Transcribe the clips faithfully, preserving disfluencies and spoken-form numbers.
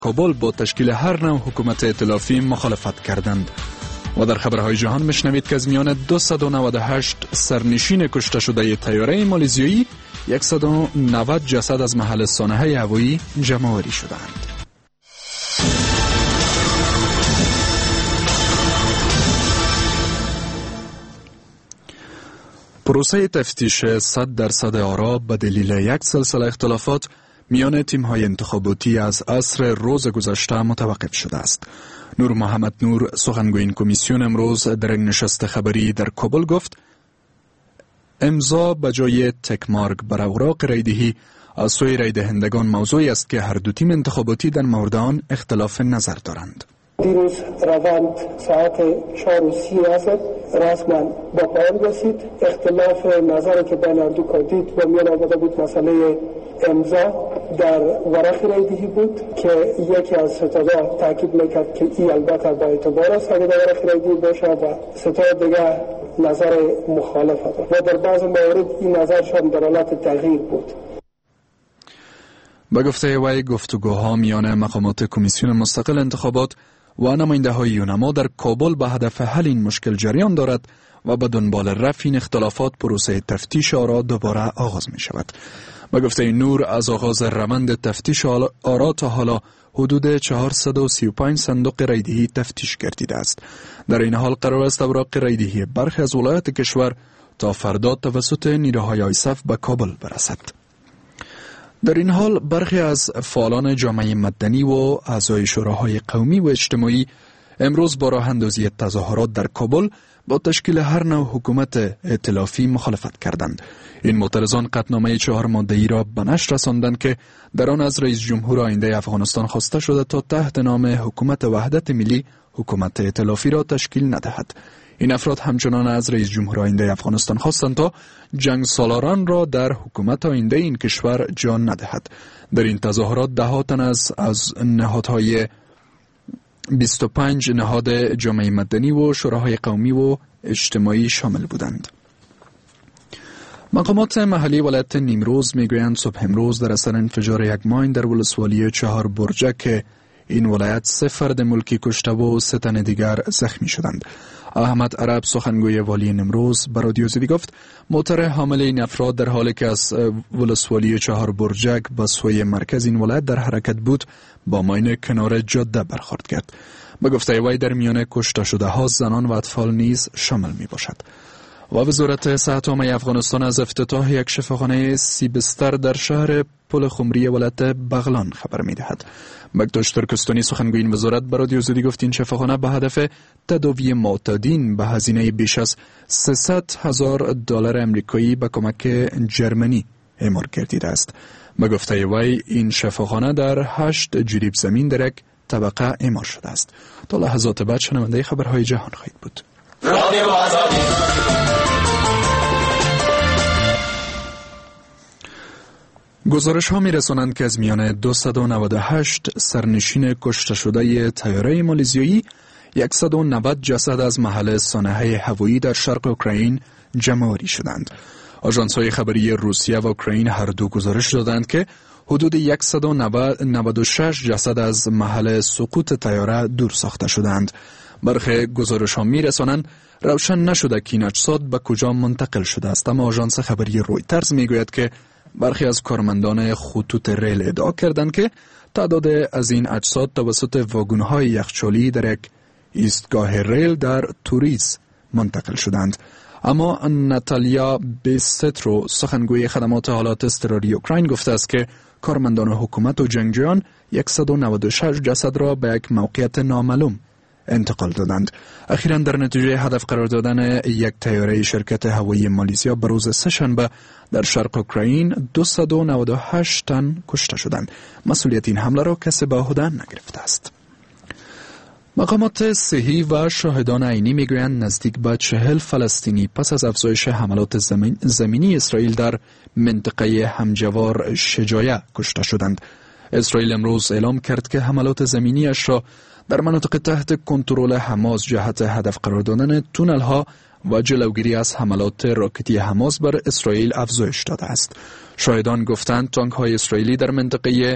کابل با تشکیل هر نوع حکومت ائتلافی مخالفت کردند. و در خبرهای جهان میشنوید که از میان دویست و نود و هشت سرنشین کشته شده طیاره مالزیایی صد و نود جسد از محل سانحه هوایی جمع‌آوری شدند. پروسه تفتیش صد درصد آرا به دلیل یک سلسله اختلافات میان تیم‌های انتخاباتی از عصر روز گذشته متوقف شده است. نور محمد نور، سخنگوی این کمیسیون، امروز در یک نشست خبری در کابل گفت امضا به جای تکمارک بر اوراق رایدهی از سوی رایدهندگان موضوعی است که هر دو تیم انتخاباتی در مورد آن اختلاف نظر دارند. دیروز روند ساعت چهار و سی است رسما با پایان رسید. اختلاف نظری که بین دو کاندید و میان آمده بود مسئله امضا در ورق رایدهی بود که یکی از ستادا تاکید میکرد که این البته با اعتبار است اگر در ورق رایدهی باشه و ستاد دیگه نظر مخالف است و در بعض موارد این نظرشان در حالت تغییر بود. با گفته وی گفتگوها میان مقامات کمیسیون مستقل انتخابات و نماینده های یونما در کابل به هدف حل این مشکل جریان دارد و به دنبال رفع این اختلافات پروسه تفتیش آرا دوباره آغاز می شود. با گفته نور از آغاز روند تفتیش آرا تا حالا حدود چهارصد و سی و پنج صندوق رایدهی تفتیش گردیده است. در این حال قرار است اوراق رایدهی برخی از ولایات کشور تا فردا توسط نیروهای آیسف به کابل برسد. در این حال برخی از فعالان جامعه مدنی و اعضای شوراهای قومی و اجتماعی امروز با راه اندازی تظاهرات در کابل با تشکیل هر نوع حکومت ائتلافی مخالفت کردند. این معترضان قطعنامه چهار ماده‌ای را به نشر رساندند که در آن از رئیس جمهور آینده افغانستان خواسته شده تا تحت نام حکومت وحدت ملی حکومت ائتلافی را تشکیل ندهد. این افراد همچنان از رئیس جمهور آینده افغانستان خواستند تا جنگ سالاران را در حکومت آینده این کشور جا ندهد. در این تظاهرات ده ها تن از از نهادهای بیست و پنج نهاد جامعه مدنی و شوراهای قومی و اجتماعی شامل بودند. مقامات محلی ولایت نیمروز میگویند صبح امروز در اثر انفجار یک ماین در ولسوالی چهار برجک که این ولایت سه فرد ملکی کشته و سه تن دیگر زخمی شدند. احمد عرب، سخنگوی والی نیمروز، به رادیو زدی گفت موتر حامل این افراد در حالی که از ولسوالی چهار برجک به سوی مرکز این ولایت در حرکت بود با ماین کنار جاده برخورد کرد. به گفته وی در میان کشته شده ها زنان و اطفال نیز شامل می باشد. و وزارت صحت عامه افغانستان از افتتاح یک شفاخانه سی بستر در شهر پل خمری ولایت بغلان خبر می دهد. بگتاش ترکستانی، سخنگوی این وزارت، به رادیو زدی گفت این شفاخانه به هدف تداوی معتادین به هزینه بیش از سیصد هزار دلار امریکایی به کمک جرمنی اعمار گردیده است. به گفته وی این شفاخانه در هشت جریب زمین در یک طبقه اعمار شده است. تا لحظات بعد شنونده خبرهای جهان خواهید بود. رادیو آزادی. گزارش ها می رسانند که از میان دویست و نود و هشت سرنشین کشته شده طیاره مالزیایی صد و نود جسد از محل سانحه هوایی در شرق اوکراین جمع‌آوری شدند. آژانس های خبری روسیه و اوکراین هر دو گزارش دادند که حدود صد و نود و شش جسد از محل سقوط طیاره دور ساخته شدند. برخی گزارش ها می رسانند روشن نشده که این اجساد به کجا منتقل شده است، اما آژانس خبری رویترز می گوید که برخی از کارمندان خطوط ریل ادعا کردند که تعداد از این اجساد توسط واگن‌های یخچالی در یک ایستگاه ریل در توریز منتقل شدند. اما ناتالیا بیسترو، سخنگوی خدمات حالات اضطراری اوکراین، گفته است که کارمندان حکومت و جنگجویان صد و نود و شش جسد را به یک موقعیت نامعلوم انتقال دادند. اخیراً در نتیجه هدف قرار دادن یک طیاره شرکت هوایی مالزیا به روز سه‌شنبه در شرق اوکراین دویست و نود و هشت تن کشته شدند. مسئولیت این حمله را کسی به عهده نگرفته است. مقامات صحی و شاهدان عینی میگویند نزدیک به چهل فلسطینی پس از افزایش حملات زمین زمینی اسرائیل در منطقه همجوار شجاعه کشته شدند. اسرائیل امروز اعلام کرد که حملات زمینیش را در مناطق تحت کنترل حماس جهت هدف قرار دادن تونل ها و جلوگیری از حملات راکتی حماس بر اسرائیل افزایش داده است. شاهدان گفتند تانک های اسرائیلی در منطقه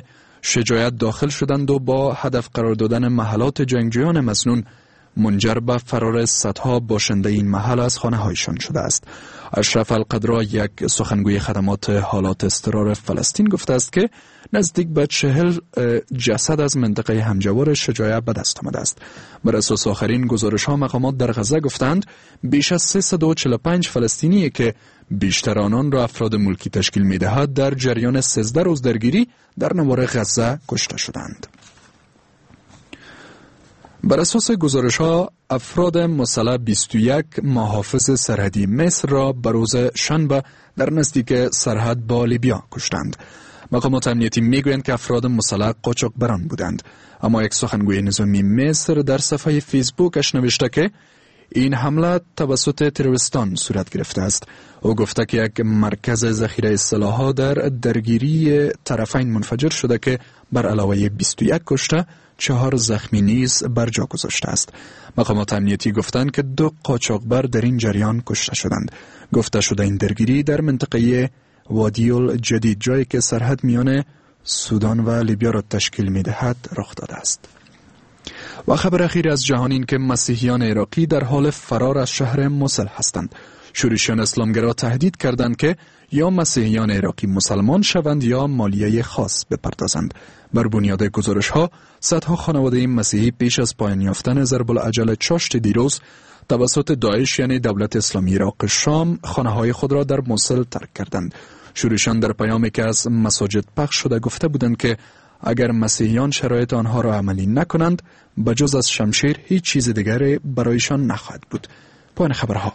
شجاعت داخل شدند و با هدف قرار دادن محلات جنگجویان مسنون منجر به فرار صدها باشنده این محل از خانه هایشان شده است. اشرف القدرا، یک سخنگوی خدمات حالات اضطرار فلسطین، گفته است که نزدیک به چهل جسد از منطقه همجوار شجاعه به دست آمده است. بر اساس آخرین گزارش ها، مقامات در غزه گفتند بیش از سیصد و چهل و پنج فلسطینی که بیشتر آنان را افراد ملکی تشکیل می دهد در جریان سیزده روز درگیری در نوار غزه کشته شدند. بر اساس گزارش ها، افراد مسلح بیست و یک محافظ سرحدی مصر را به روز شنبه در نزدیک سرحد با لیبیا کشتند. مقامات امنیتی میگویند که افراد مسلح قاچاقبران بودند، اما یک سخنگوی نظامی مصر در صفحه فیسبوکش نوشته که این حمله توسط تروریستان صورت گرفته است. او گفته که یک مرکز ذخیره سلاح‌ها در درگیری طرفین منفجر شده که بر علاوه بیست و یک کشته، چهار زخمی نیز بر جا گذاشته است. مقامات امنیتی گفتند که دو قاچاقبر در این جریان کشته شدند. گفته شده این درگیری در منطقه وادی الجدید، جایی که سرحد میان سودان و لیبیا را تشکیل می‌دهد، رخ داده است. و خبر اخیر از جهان این که مسیحیان عراقی در حال فرار از شهر موصل هستند. شورشیان اسلامگرا تهدید کردند که یا مسیحیان عراقی مسلمان شوند یا مالیه خاص بپردازند. بر بنیاد گزارش ها، صدها خانواده مسیحی پیش از پایان یافتن ضرب العجل چاشت دیروز توسط داعش یعنی دولت اسلامی عراق شام خانه های خود را در موصل ترک کردند. شورشیان در پیامی که از مساجد پخش شده گفته بودند که اگر مسیحیان شرایط آنها را عملی نکنند، بجز از شمشیر هیچ چیز دیگری برایشان نخواهد بود. پایان خبرها.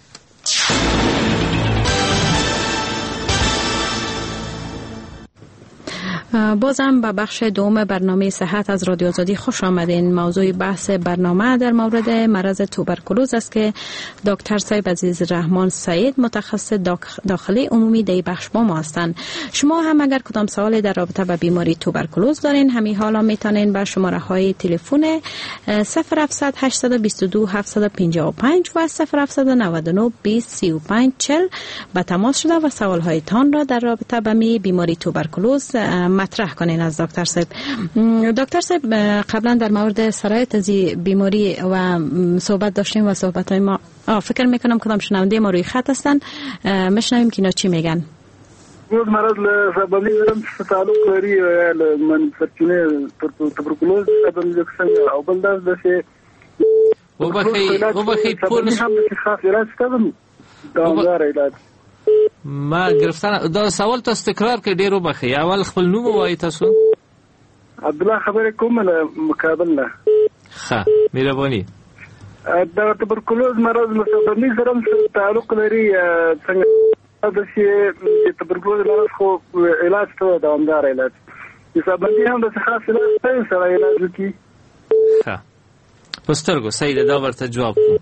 بازم به بخش دوم برنامه صحت از رادیو آزادی خوش آمدین. موضوع بحث برنامه در مورد مرض توبرکولوز است که دکتر صاحب عزیز رحمان سعید، متخصص داخلی عمومی در بخش با ما هستند. شما هم اگر کدام سوالی در رابطه با بیماری توبرکولوز دارین، همین حالا میتونین با شماره های تلفن صفر هفتصد هشتصد و بیست و دو هفتصد و پنجاه و پنج و صفر هفتصد و نود و نه بیست سی و پنج چهل به تماس شده و سوال هایتان را در رابطه با بیماری توبرکولوز مطرح کنین از دکتر صاحب. دکتر صاحب، قبلا در مورد سرایت از بیماری و صحبت داشتیم و صحبت های ما فکر میکنم کدام شنونده ما روی خط هستن، میشنویم که اینا چی میگن. روز مرض لسببی دارم تعلق لري من فرچونه توبرکولوز سبب څنګه او بل داس دسه وبخي وبخي پونس هم خاص علاج ستاسو دوامدار علاج. ما گرفتن دا سوال تاسو تکرار کړئ، ډیر وبخي. اول خپل نوم وایي تاسو. عبد الله خبرې کوم له مقابل نه. ښه، مهرباني. دا توبرکولوز مرض لسببي سره تعلق لري څنګه د شي توبرکولوز لپاره خو علاج ته دوامدار علاج. سببي هم د خاص علاج سره علاج کی. ښه. پسترګو سید دا ورته جواب کوم.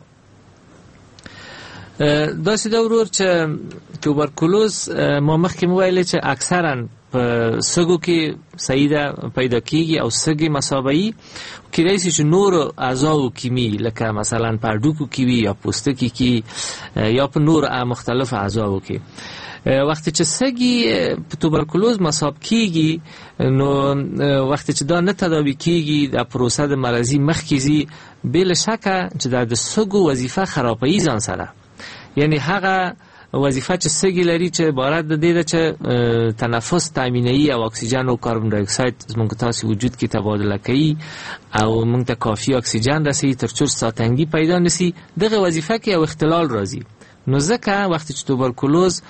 دا سې دا ورور چې توبرکولوز ما مخکې ویل چې اکثرا په سږو کې سیده پیدا کیږي او سږي مسابعي کېدای شي چې نور اعضاو کې می لکه مثلا په هډوکو کې وي یا پوستکي کې یا په نور مختلف اعضاو کې. وقتی چې سږي په توبرکولوز مصاب کیږي نو وقتی چې دا نه تداوی کیږي د پروسه د مرضی مخکې ځي، بل شکه چې د سږو وظیفه خرابوي ځان سره. یعنی هغه وظیفه چې سږي لري چې عبارت د دې ده چې تنفس تامینوي او اکسیجن او کاربن دای اکساید زموږ تاسو وجود کې تبادله کوي او موږ ته کافي اکسیجن رسوي تر څو ساتنګي پیدا نشي. دغه وظیفه کې او اختلال راځي. نو ځکه وخت چې توبرکولوز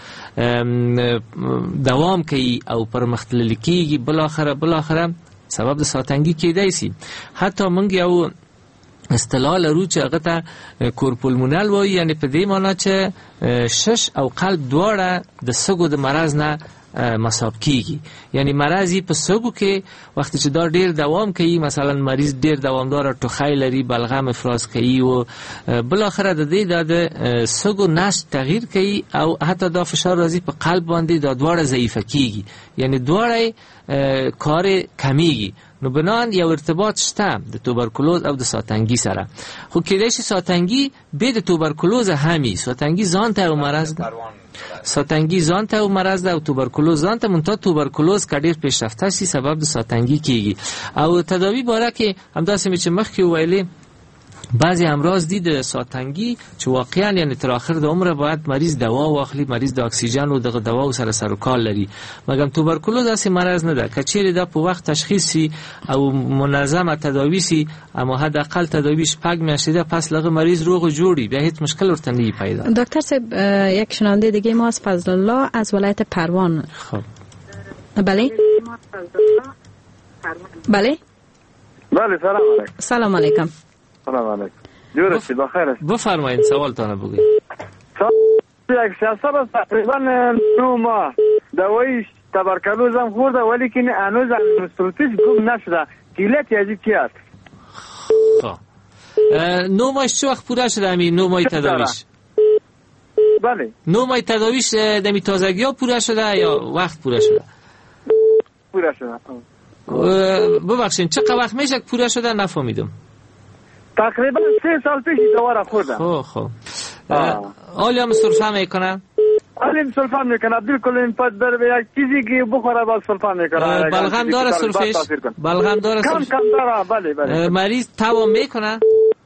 دوام کوي او پرمختللی کیږي، بل اخره بل اخره سبب د ساتنګي کېدای شي. حتی موږ یو اصطلاح لرو چې هغه ته کورپولمونل وایي، یعنی په دې معنی چې شش او قلب دواړه د سږو د مرض نه مصاب کیږي. یعنی مرضی په سږو کې وخت چې دا ډیر دوام کوي، مثلا مریض ډیر دوامدار ټوخی لري، بلغم افراز کوي او بل اخره د دې د سږو نسج تغییر کوي او حتی دا فشار راځي په قلب باندې، دا دواړه ضعیفه کیږي. یعنی دواړه کار کمیږي. نو بنان یو ارتباط شته د توبرکلوز او د ساتنګي سره. خو کېدای شي ساتنګي به د توبرکلوز همي ساتنګي ځان ته مرز ده ساتنګي ځان ته مرز ده او توبرکلوز ځان ته مونته توبرکلوز کډیر پیشرفته سي سبب د ساتنګي کیږي. او تداوی باره کې همداسې چې مخکې ویلې بعضی امراض دي د ساتنګي چې واقعا یعنی تر اخر د عمر باید مریض دوا واخلي، مریض د اکسیجن او د دوا سره سر کار لري، مګر توبرکلوز اسې مرض نه ده. کچېرې دا په وخت تشخیص سي او منظمه تداوی سي، اما حداقل تداوی شپږ میاشتې ده، پس لغه مریض روغ جوړي، بیا هیڅ مشکل ورته نه پیدا. دکتر صاحب یک شنونده دیگه ما از فضل الله از ولایت پروان. خب بله بله بله سلام علیکم. سلام علیکم. سلام علیکم. جور شید بخیر است. بفرمایید سوالتان بگید. یک شخص است تقریبا نه ماه دوایی توبرکلوز هم خورده ولی که هنوز استروتیش گم نشده. علت یعنی چی است؟ خب نه ماهش چه وقت پوره شده همین نه ماه تداویش؟ بله. نه ماه تداویش دمی تازگی ها پوره شده یا وقت پوره شده؟ پوره شده. ببخشید چه وقت میشه پوره شده نفهمیدم. تقریبا سه سال پیش دوا را خوردم. خب خب. آلی هم سرفه میکنه؟ آلی هم سرفه میکنه. بالکل این پس در به یک چیزی که بخوره باز سرفه میکنه. بلغم داره سرفش؟ بلغم داره کم کم داره. بله بله. مریض تب میکنه؟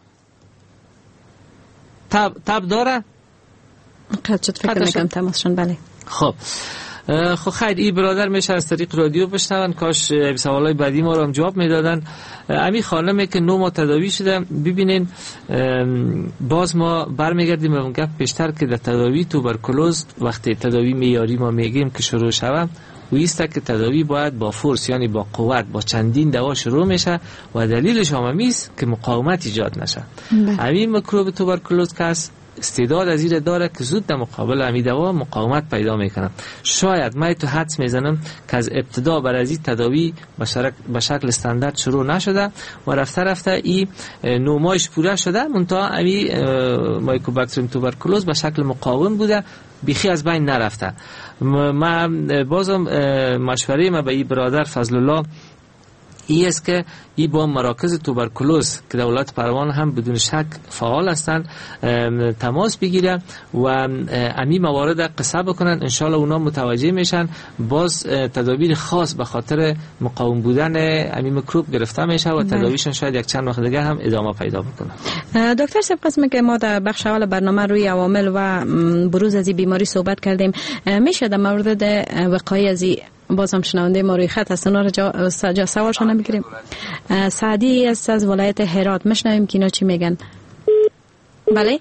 تب تب داره؟ قد شد فکر میکنم تماسشون. بله. خب خب خیر این برادر میشه از طریق رادیو بشنون، کاش سوالای بعدی ما رو هم جواب میدادن. امی خانمه که نو ما تداوی شده، ببینین باز ما برمیگردیم به اون گپ پیشتر که در تداوی توبرکلوز وقتی تداوی معیاری ما میگیم که شروع شوه ویسته که تداوی باید با فورس یعنی با قوت با چندین دوا شروع میشه و دلیلش هم همیست که مقاومت ایجاد نشه. همین میکروب توبرکلوز که است استعداد از این داره که زود در مقابل همی دوا مقاومت پیدا میکنه. شاید من تو حدس میزنم که از ابتدا بر از این تداوی به شکل استاندارد شروع نشده و رفته رفته این نومایش پوره شده، منتها همی مایکوباکتریوم توبرکلوز به شکل مقاوم بوده، بیخی از بین نرفته. من بازم مشوره ما به این برادر فضل الله ای است که ای با مراکز توبرکلوز که دولت پروان هم بدون شک فعال هستند تماس بگیرن و امی موارد قصه بکنن، انشالله اونا متوجه میشن، باز تدابیر خاص به خاطر مقاوم بودن امی میکروب گرفته میشه و تداویشون شاید یک چند وقت دیگه هم ادامه پیدا بکنه. دکتر صاحب قسمی که ما در بخش اول برنامه روی عوامل و بروز از این بیماری صحبت کردیم، میشه در مورد وقایع از بازم شنونده ما روی خط هستن رو جا, جا سوالشون نمیگیریم. سعدی است از ولایت هرات، میشنویم که اینا چی میگن. بله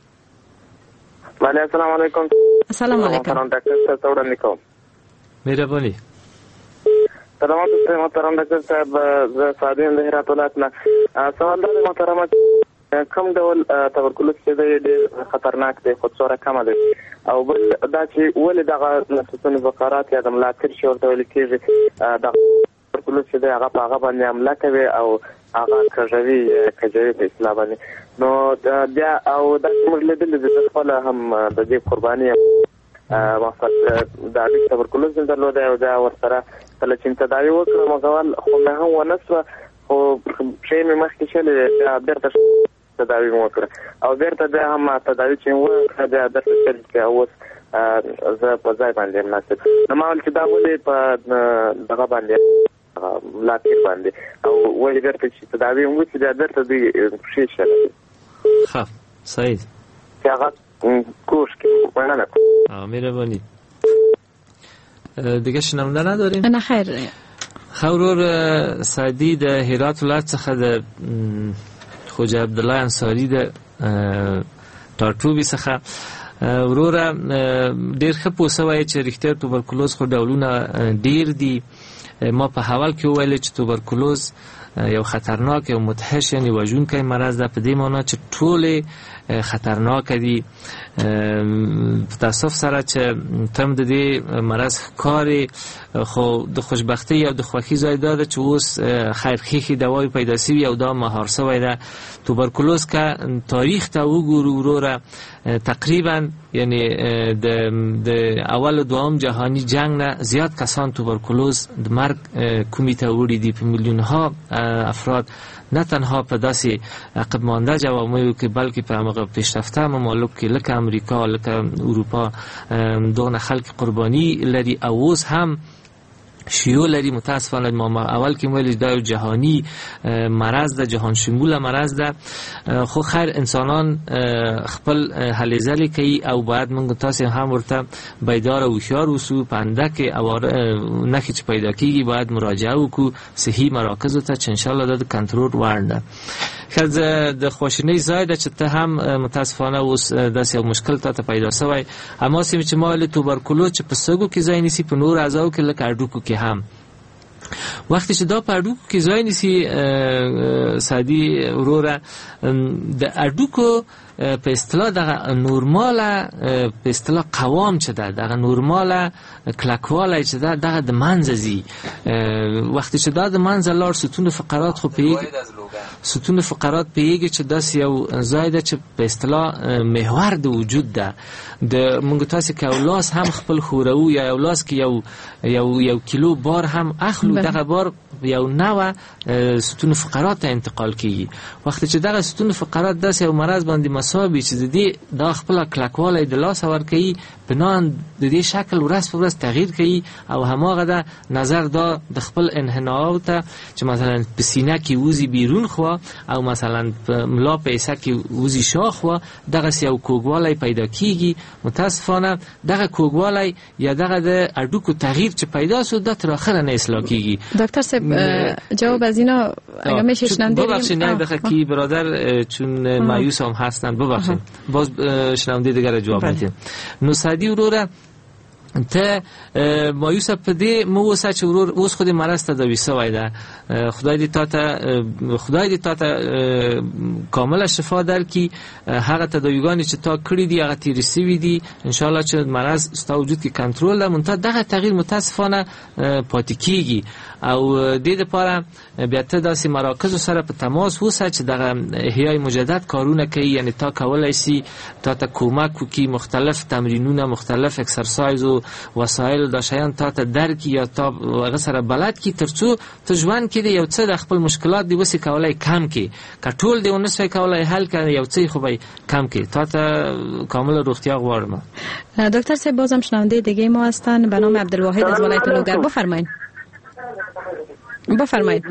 بله السلام علیکم. السلام علیکم. محترم دکتر صاحب علیکم. مهربانی. سلامات محترم دکتر صاحب ز سعدی د هرات ولایت نه سوال د محترم کم ډول توبرکلوز چې د خطرناک دی خودسوره کم ده او بل دا چې ولې دغه نسوسونه فقرات یا د ملاکر شي ورته ویل کېږي د توبرکلوز چې هغه په هغه باندې حمله کوي او هغه کژوي کژوي په اصطلاح باندې نو بیا او دا موږ لیدل د خپل هم د دې قرباني مقصد د توبرکلوز درلوده او دا ورسره کله چې تداوی وکړه مګول خو نه هم ونسوه خو شی مې مخکې شلې بیرته تداوی وکړه او بیرته بیا هم تداوی چې وکړه بیا درته شل کې اوس زه په ځای باندې مناسب نو ما ویل چې دا ولې په دغه باندې ملاکر باندې او ولې بیرته چې تداوی وکړي بیا درته دوی پښې شلوي. ښه صحیح چې هغه کوش کې مننه مهرباني. دیگه شنونده نداریم؟ نه خیر. خورور سعدی د هرات ولایت څخه د خوجا عبدالله انصاری د ټارټوبي څخه وروره ډېر ښه پوه سوی چې رښتیا توبرکلوز خو ډولونه ډېر دي. ما په حوال کې وویل چې توبرکلوز یو خطرناک یو متحش یعنی وژونکی مرض ده، په دې معنا چې ټولې خطرناک دي. په تاسف سره چې تم د دې مرض ښکاري خو د خوشبختی او د خوښۍ ځای دا ده چې اوس خیرخیښې دوای پیدا سوي او دا مهار سوی ده. توبرکلوز که تاریخ ته وګورو وروره تقریبا یعنی د د اول و دوام جهانی جنگ نه زیات کسان توبرکلوز د مرګ کومې ته وړي دي، په میلیون ها افراد نه تنها په داسې عقب مانده جوامعو کې بلکې په هغه پیشرفته ممالک کې لکه امریکا لکه اروپا دغه خلک قرباني لري او اوس هم شیوع لري. متاسفانه ما اول کې ویل دا جهانی مرض ده، جهان شمول مرض ده، خو خیر انسانان خپل هلې ځلې کوي او باید موږ تاسو هم ورته بیدار او هوښیار اوسو. په اندک او نښې چې پیدا کیږي باید مراجعه وکړو صحي مراکزو ته چې ان شاء الله د کنټرول وړ ده. خز د خواشینۍ ځای ده چې ته هم متاسفانه اوس داسې یو مشکل ته پیدا شوی. اما سیمه چې ما له توبرکلوز چې په سږو کې ځای نیسي په نور اعضاو کې لکه هډوکو کې هم وقتی چې دا په هډوکو کې ځای نیسي سادي وروره د هډوکو په اصطلاح دغه نورماله په اصطلاح قوام چې ده دغه نورماله کلکوالی چې ده دغه د منځه ځي. وقتی چې دا د منځه لاړ ستون فقرات خو پیږي ستون فقرات پیږي چې داسې یو ځای ده چې په اصطلاح محور د وجود ده. د موږ تاسې که یو لاس هم خپل خورو یا یو لاس کې یو یو یو کیلو بار هم اخلو دغه بار یو نوع ستون فقرات ته انتقال کیږي. وقتی چې دغه ستون فقرات داسې یو مرض باندې مساوي چې د دې دا خپل کلکوالی د لاس ورکوي بنان د دې شکل ورځ په ورځ تغییر کوي او هماغه ده نظر دا د خپل انحناء ته چې مثلا په سینه کې وزي بیرون خوا او مثلا په ملا په ایسه کې وزي شاخوا دغه یو کوګوالی پیدا کیږي. متاسفانه دغه کوګوالی یا دغه د هډوکو تغییر چې پیدا شو د تر اخره نه اصلاح کیږي. دکتر صاحب جواب از اینا اگه میشه شنونده ببخشید نه دقیقه کی برادر چون مایوس هم هستن ببخشید باز شنونده دیگر جواب میدیم. نوسادی وروره ته مایوس په دې مو وسه چې ورور اوس خو دې مرض تداوی شوی ده. خدای دې تا ته خدای دې تا ته کامل شفا درکړي. هغه تداویګانی چې تا کړی دي هغه تیرې شوي دي ان شاء الله چې مرض ستا وجود کې کنټرول ده. مونته دغه تغییر متاسفانه پاتې کیږي او دې لپاره بیا ته داسې مراکزو سره په تماس اوسه چې دغه احیای مجدد کارونه کوي. یعنی تا کولی شي تا ته کومک وکړي مختلف تمرینونه مختلف اکسرسایز و وسایل دا شیان تا ته درکړي یا تا هغه سره بلد کړي تر څو ته ژوند کې یو څه د خپل مشکلات دی وسې کولی کم کړي. که ټول دې ونه شوی کولی حل کړي یو څه خو به کم کړي. تا ته کامل روغتیا غواړم. دکتر صاحب بازم شنونده دیگه ما هستن به نام عبدالواحد از ولایت لوگر. بفرمایید بفرمایید.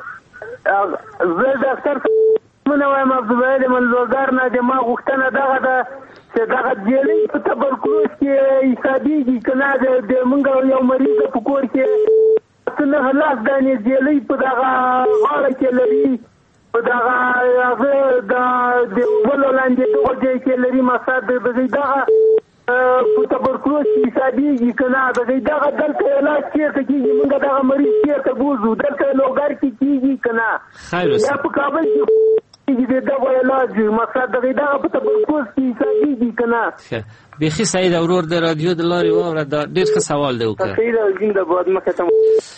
زه دکتر مونږ وایم عبدالواحد من لوگر نه د ما غوښتنه دغه ده چې دغه جیلۍ په تبرکلوز کې حسابېږي که نه د مونږ یو مریض په کور کې څه نهه لاس دانې جیلۍ په دغه غاړه کې لري په دغه هغه د ولو لاندې دغه ځای کې لري مسا د دغه په تبرکلوز کې حسابېږي که نه د دغه دلته علاج چېرته کېږي مونږ دغه مریض چېرته بوځو دلته لوګر کې کېږي که نه یا په کابل کې کېږي دغه علاج مسا دغه دغه په تبرکلوز کې حسابېږي که نه. بیخي سعید اورور د رادیو د لارې واوره دا ډېر ښه سوال دی وکړه. سعید زنده‌باد مخې ته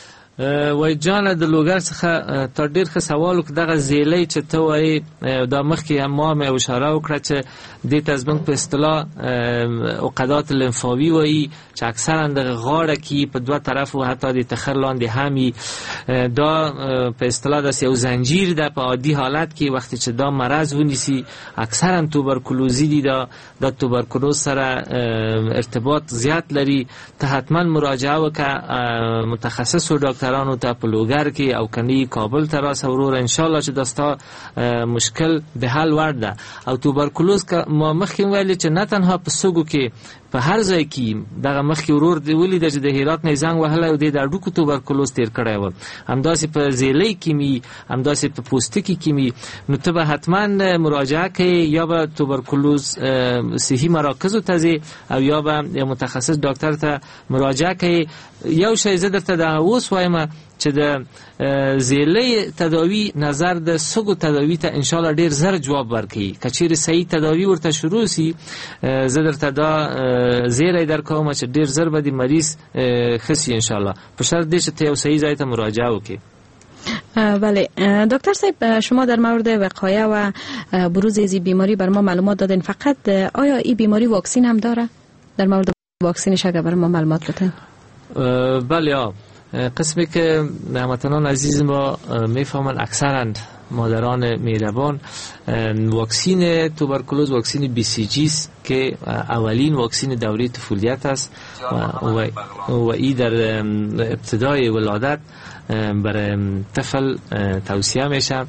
وای جانه د لوګر څخه تا ډېر ښه سوال وکړه. دغه زیلۍ چې ته وایې دا مخکې هم ما مې اشاره وکړه چې دې ته زموږ په اصطلاح عقدات لمفاوي وایي چې اکثرا دغه غاړه کې په دوه طرفو حتی د تخر لاندې هم دا په اصطلاح داسې یو زنجیر ده. په عادي حالت کې وخت چې دا مرض ونیسي اکثرا توبرکلوزی دي دا د توبرکلوز سره ارتباط زیات لري. ته حتما مراجعه وکړه متخصص و ډاکټرانو ته په لوګر کې او کني کابل ته راسه وروره ان شاء الله چې داستا مشکل د حل وړ ده. او توبرکلوز که ما مخکې ویل چې نه تنها په سږو کې په هر ځای کې دغه مخکې ورور دی ولید چې د هرات نه زنګ وهلی او د هډوکو توبرکلوز تیر کړی و همداسې په زیلۍ کې مي همداسې په پوستکي کې مي نو ته به حتما مراجعه کوې یا به توبرکلوز صحي مراکزو ته ځې او یا به یو متخصص ډاکټر ته مراجعه کوې. یو شی زه درته دغه اوس وایم چې د زیلۍ تداوی نظر د سږو تداوی ته ان شاء الله ډیر زر جواب ورکړي. که چیرې صحیح تداوی ورته شروع سي زه درته دا زیری درکوم چې ډیر زر به د مریض ښه سي ان شاء الله په شرط دی چې ته یو صحیح ځای ته مراجعه وکړي. بله دکتر صاحب شما در مورد وقایه و بروز این بیماری بر ما معلومات دادین. فقط آیا این بیماری واکسین هم داره؟ در مورد واکسینش اگر بر ما معلومات لطفاً. بله قسمی که هموطنان عزیز ما میفهمند اکثرا مادران مهربان، واکسین توبرکولوز واکسین بی سی جی است که اولین واکسین دوره طفولیت است و, و, و ای در ابتدای ولادت برای طفل توصیه میشه.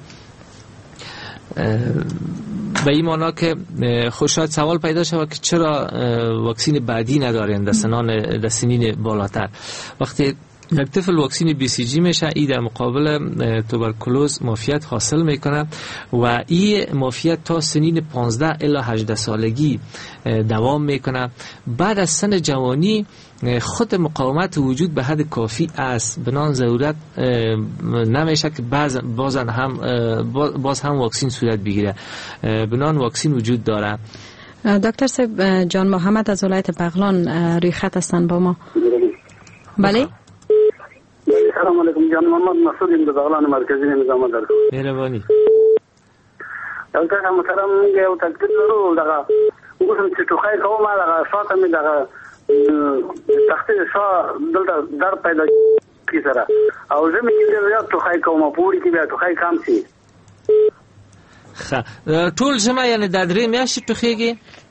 به این معنا که خوشحال سوال پیدا شود که چرا واکسین بعدی ندارین در سنان در سنین بالاتر. وقتی یک طفل واکسین بی سی جی میشه، ای در مقابل توبرکولوز معافیت حاصل میکنه و این معافیت تا سنین پانزده الی هجده سالگی دوام میکنه. بعد از سن جوانی خود مقاومت وجود به حد کافی است، بنان ضرورت نمیشه که باز باز هم باز هم واکسین صورت بگیره، بنان واکسین وجود داره. دکتر صاحب، جان محمد از ولایت بغلان روی خط هستن با ما. بله. سلام علیکم. جان محمد مسعود از بغلان مرکزی نظام در. مهربانی. دکتر محترم میگه او تکلیف رو دغه وګورم چې ټوخی کوم دغه شاته مې دغه تختې شا دلته در پیدا کی سره او زه مې چې زیات ټوخی کوم پوری کې بیا ټوخی کم شي. ښه، ټول جمع یعنی د درې میاشتې ټوخیږي؟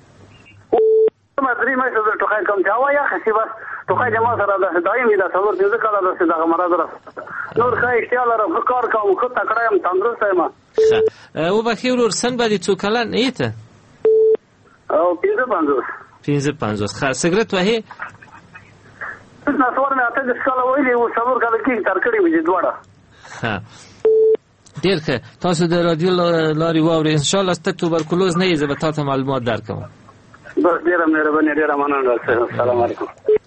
ما درې میاشتې ټوخی کم چې هوا یخه شي بس ټوخی جما سره د دایمي د څلور پنځه کاله د دغه مرض را نور ښه احتیاط لرم، ښه کار کوم، ښه تکړه یم، تندرست یم. ښه، وبخښئ ورور، سن به دې څو کلن یې ته؟ او پنځه پنځوس. پنځه پنځوس. ښه، سګرټ وهې؟ نسوار مې اته دېرش کاله ویلي وو، څلور کاله کېږي تر کړي مې دي دواړه. ښه، ډېر ښه. تاسو د رادیو لارې واورئ، انشاءالله ته توبرکولوز نه یې، زه به تا ته معلومات درکوم. بس ډېره مهرباني، ډېره مننه ډاکټر. السلام علیکم.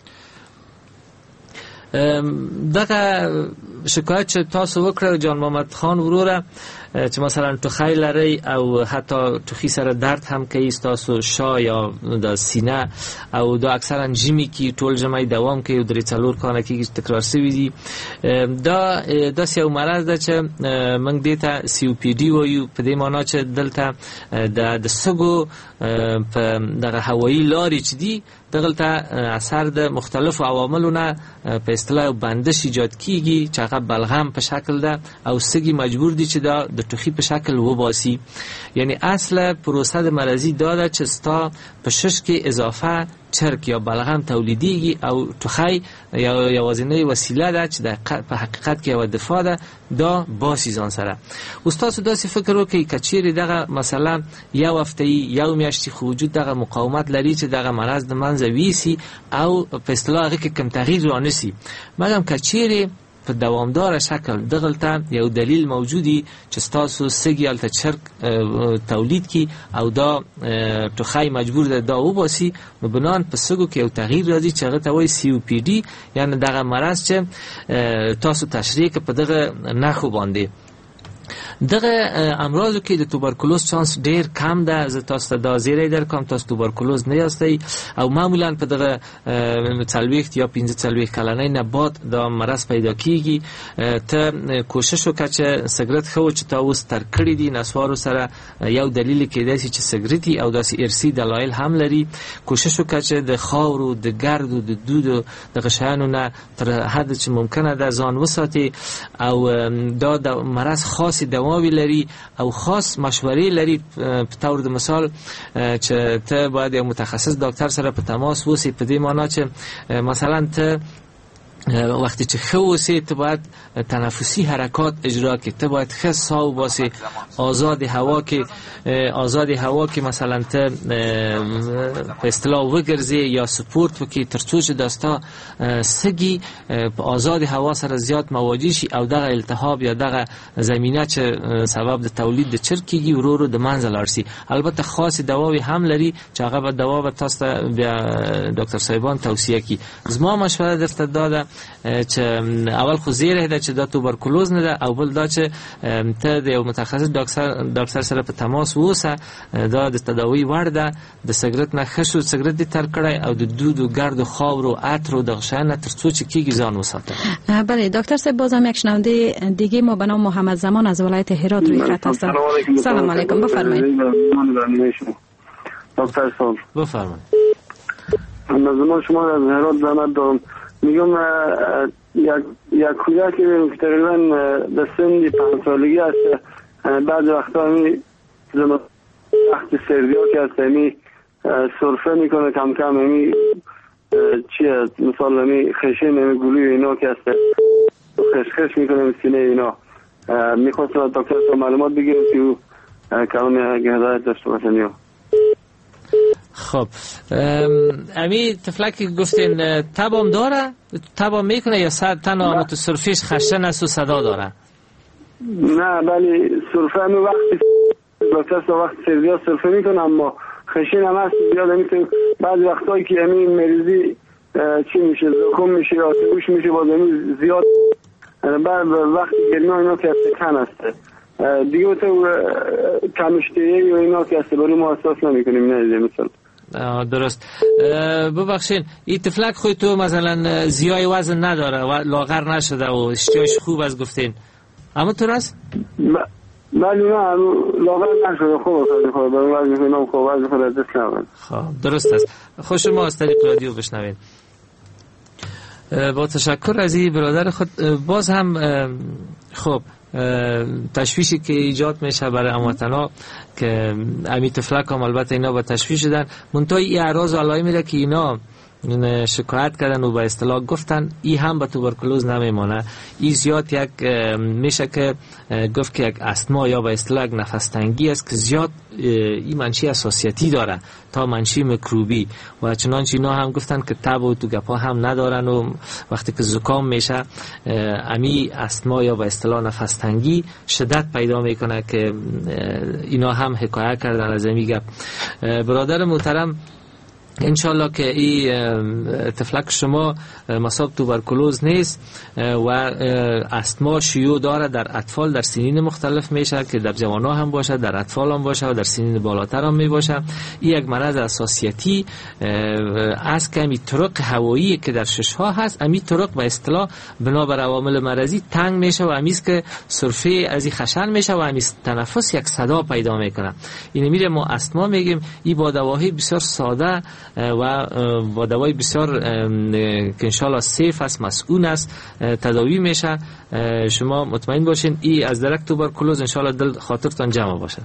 دغه شکایت چې تاسو وکړه جان محمد خان وروره چې مثلا ټوخی لري او حتی ټوخی سره درد هم کوي تاسو شا یا د سینه او دا اکثرا جمی کې ټول جمعي دوام کوي درې څلور کاله کې تکرار شوی دي. دا د یو مرض ده چې موږ دې ته سی او پی ډي وایو، په دې معنا چې دلته د د سګو په دغه هوایي لارې چې دي دغلته اثر د مختلفو عواملو نه په اصطلاح بندش ایجاد کیږي چې هغه بلغم په شکل ده او سګي مجبور دي چې دا د ټوخي په شکل وباسي. یعنی اصل پروسه د مرضی دا ده چې ستا په شش کې اضافه چرک یا بلغم تولیدیږي او ټوخی یا یوازینی وسیله ده چې په حقیقت کې یو دفاع ده دا باسي ځان سره. استاد داسې فکر وکړي که چیرې دغه مثلا یو هفته‌ای یو میاشتې خو وجود دغه مقاومت لري چې دغه مرض د منځه ویسي او په اصطلاح هغه کې کم تغییر رانسی، مګر که چیرې په دوامدار شکل دغلته یو دلیل موجودی چې تاسو سګي الته چرک تولید کی او دا ټوخی مجبور ده دا وباسي، نو بنان په سګو کې یو تغییر راځي چې هغه ته وایي سی او پی ډي، یعنی دغه مرض چې تاسو تشریح په دغه نښو باندې. دغه امراضو کې د توبرکولوز چانس ډیر کم ده. زه تاسو ته دا زیری درکوم تاسو توبرکولوز نه یاستئ او معمولا په دغه څلوېښت یا پنځه څلوېښت کلنۍ نه بعد دا مرض پیدا کیږي. ته کوشش وکړه چې سګرټ خو چې تا اوس تر کړی دي نسوارو سره یو دلیل کېدای شي چې سګرټي او داسې ارثي دلایل هم لري. کوشش وکړه چې د خاورو د ګردو د دودو دغه شیانو نه تر حد چې ممکنه ده ځان وساتي او دا د مرض خاص دواوی لري او خاص مشورې لري. په تور د مثال چې ته باید یو متخصص ډاکټر سره په تماس وسی، په دې معنی چې مثلا ته وقتی چې خو وسی ته باید تنفسی حرکات اجرا کی، ته باید خس ساو باسی، آزاد هوا کې آزاد هوا کې مثلا ته په اصطلاح وګرځي یا سپورت وکي ترڅو چې داستا سګي په آزاد هوا سره زیات مواجه شي او دغه التهاب یا دغه زمینه چې سبب د تولید د چرکیږي ورورو د منځ لاړ شي. البته خاص دواوی هم لري چې هغه به دوا به تاسو ته ډاکټر صاحبان توصیه کی. زما مشوره درته داده چې اول خو زیره ده چې دا توبرکولوز نه ده او بل دا چې ته د یو متخصص ډاکټر ډاکټر سره په تماس ووسه، دا د تداوی وړ ده. د سګرټ نه خشو سګرټ دې تر کړی او د دود او ګرد او خاور او عطر او دغه شیان ترڅو چې کیږي ځان وساته. بله دکتر صاحب، بازم یک شنونده دیگه ما به نام محمد زمان از ولایت هرات روی خط هستند. سلام علیکم، بفرمایید. دکتر صاحب بفرمایید. من شما از هرات زحمت دارم. میگم یک یک کودک که تقریبا به سن پنج سالگی است، بعد وقتا می وقت سردی ها که است می سرفه میکنه کم کم، می چیه مثلا می خشن می گلوی اینا که است خشخش میکنه می سینه اینا. میخواستم دکتر تو معلومات بگیرم که او کلام اگه هدایت داشته باشن. خب امی تفلک گفتین تبام داره؟ تبام میکنه یا صد تنها تو سرفیش خشن است و صدا داره؟ نه ولی سرفه همین وقتی دکتر تو وقت سردی ها سرفه میکنه، اما خشن هم هست زیاد. میتونه بعضی وقتایی که همین مریضی چی میشه زخم میشه یا آتیش میشه باز همین زیاد بعد وقتی گرمی ها اینا که کن هسته دیگه تو کمشتیه یا اینا که هسته برای ما احساس نمیکنیم. نه مثلا درست. ببخشین این تفلک خوی تو مثلا زیای وزن نداره و لاغر نشده و اشتیاش خوب از گفتین، اما تو راست؟ ولی نه لاغر نشده، خوب خوب برای وزن کنم خوب وزن خود از دست نمید. خب درست است. خوش ما از طریق رادیو بشنوید. با تشکر از این برادر خود. باز هم خب تشویشی که ایجاد میشه برای امواتنا که امی تفلک هم البته اینا با تشویش شدن، منتها این اعراض و علائمی را که اینا شکایت کردن و با اصطلاح گفتن ای هم به توبرکلوز نمیمانه. ای زیاد یک میشه که گفت که یک استما یا با اصطلاح یک نفس تنگی است که زیاد این منشی اساسیتی داره تا منشی میکروبی و چنانچه اینا هم گفتن که تب و تو گپا هم ندارن و وقتی که زکام میشه امی استما یا با اصطلاح نفس تنگی شدت پیدا میکنه که اینا هم حکایت کردن از امی گپ. برادر محترم انشالله که این تفلک شما مصاب توبرکلوز نیست و استما شیوع داره در اطفال در سنین مختلف میشه که در جوان ها هم باشه، در اطفال هم باشه و در سنین بالاتر هم می باشه. این یک مرض اساسیتی از که امی طرق هوایی که در شش ها هست، امی طرق به اصطلاح بنابر عوامل مرضی تنگ میشه و امیست که سرفه از این خشن میشه و امیست تنفس یک صدا پیدا میکنه. این میره ما استما میگیم. این با دواهی بسیار ساده و با دوای بسیار که انشالله سیف است، مسئول است، تداوی میشه. شما مطمئن باشین این از درک توبرکلوز انشالله دل خاطرتان جمع باشه.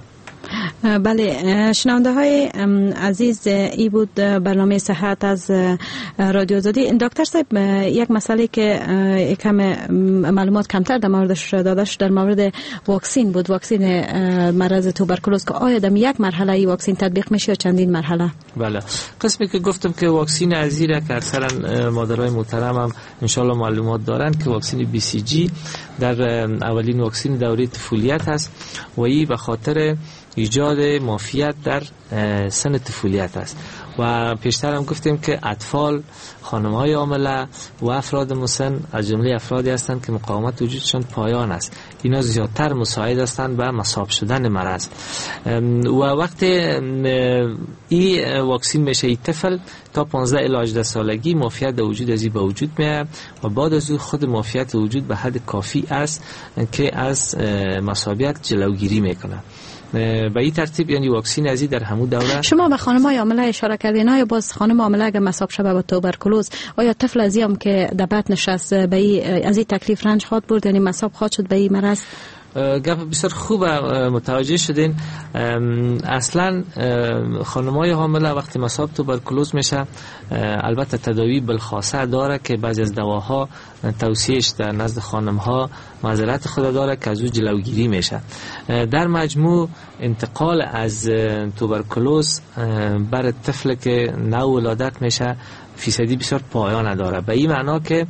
بله شنونده های عزیز، ای بود برنامه صحت از رادیو آزادی. دکتر صاحب یک مسئله که کم معلومات کمتر در موردش دادش در مورد واکسین بود، واکسین مرض توبرکلوز، که آیا در یک مرحله ای واکسین تطبیق میشه یا چندین مرحله؟ بله قسمی که گفتم که واکسین ازیره که اکثرا مادرای محترم هم انشالله معلومات دارن که واکسین بی سی جی در اولین واکسین دوره طفولیت هست و این به خاطر ایجاد معافیت در سن طفولیت است و پیشتر هم گفتیم که اطفال، خانم‌های حامله و افراد مسن از جمله افرادی هستند که مقاومت وجودشان پایان است. اینا زیادتر مساعد هستند به مصاب شدن مرض و وقتی این واکسین میشه این طفل تا پانزده الی هجده سالگی معافیت در وجود ازی به وجود میاد و بعد از او خود معافیت وجود به حد کافی است که از مصابیت جلوگیری میکنه. به این ترتیب یعنی واکسین ازی در همون دوره. شما به خانم‌های حامله اشاره کردین، آیا باز خانم حامله اگه مصاب شده با توبرکلوز، آیا طفل ازی هم که در بطن نشست به این از این تکلیف رنج خواهد برد، یعنی مصاب خواهد شد به این مرض؟ گپ بسیار خوب متوجه شدین. اصلا خانم‌های حامله وقتی مصاب توبرکلوز میشه البته تداوی بالخاصه داره که بعضی از دواها توصیهش در نزد خانم‌ها معذرت خود داره که از او جلوگیری میشه. در مجموع انتقال از توبرکلوز بر طفل که نو ولادت میشه فیصدی بسیار پایان داره، به این معنا که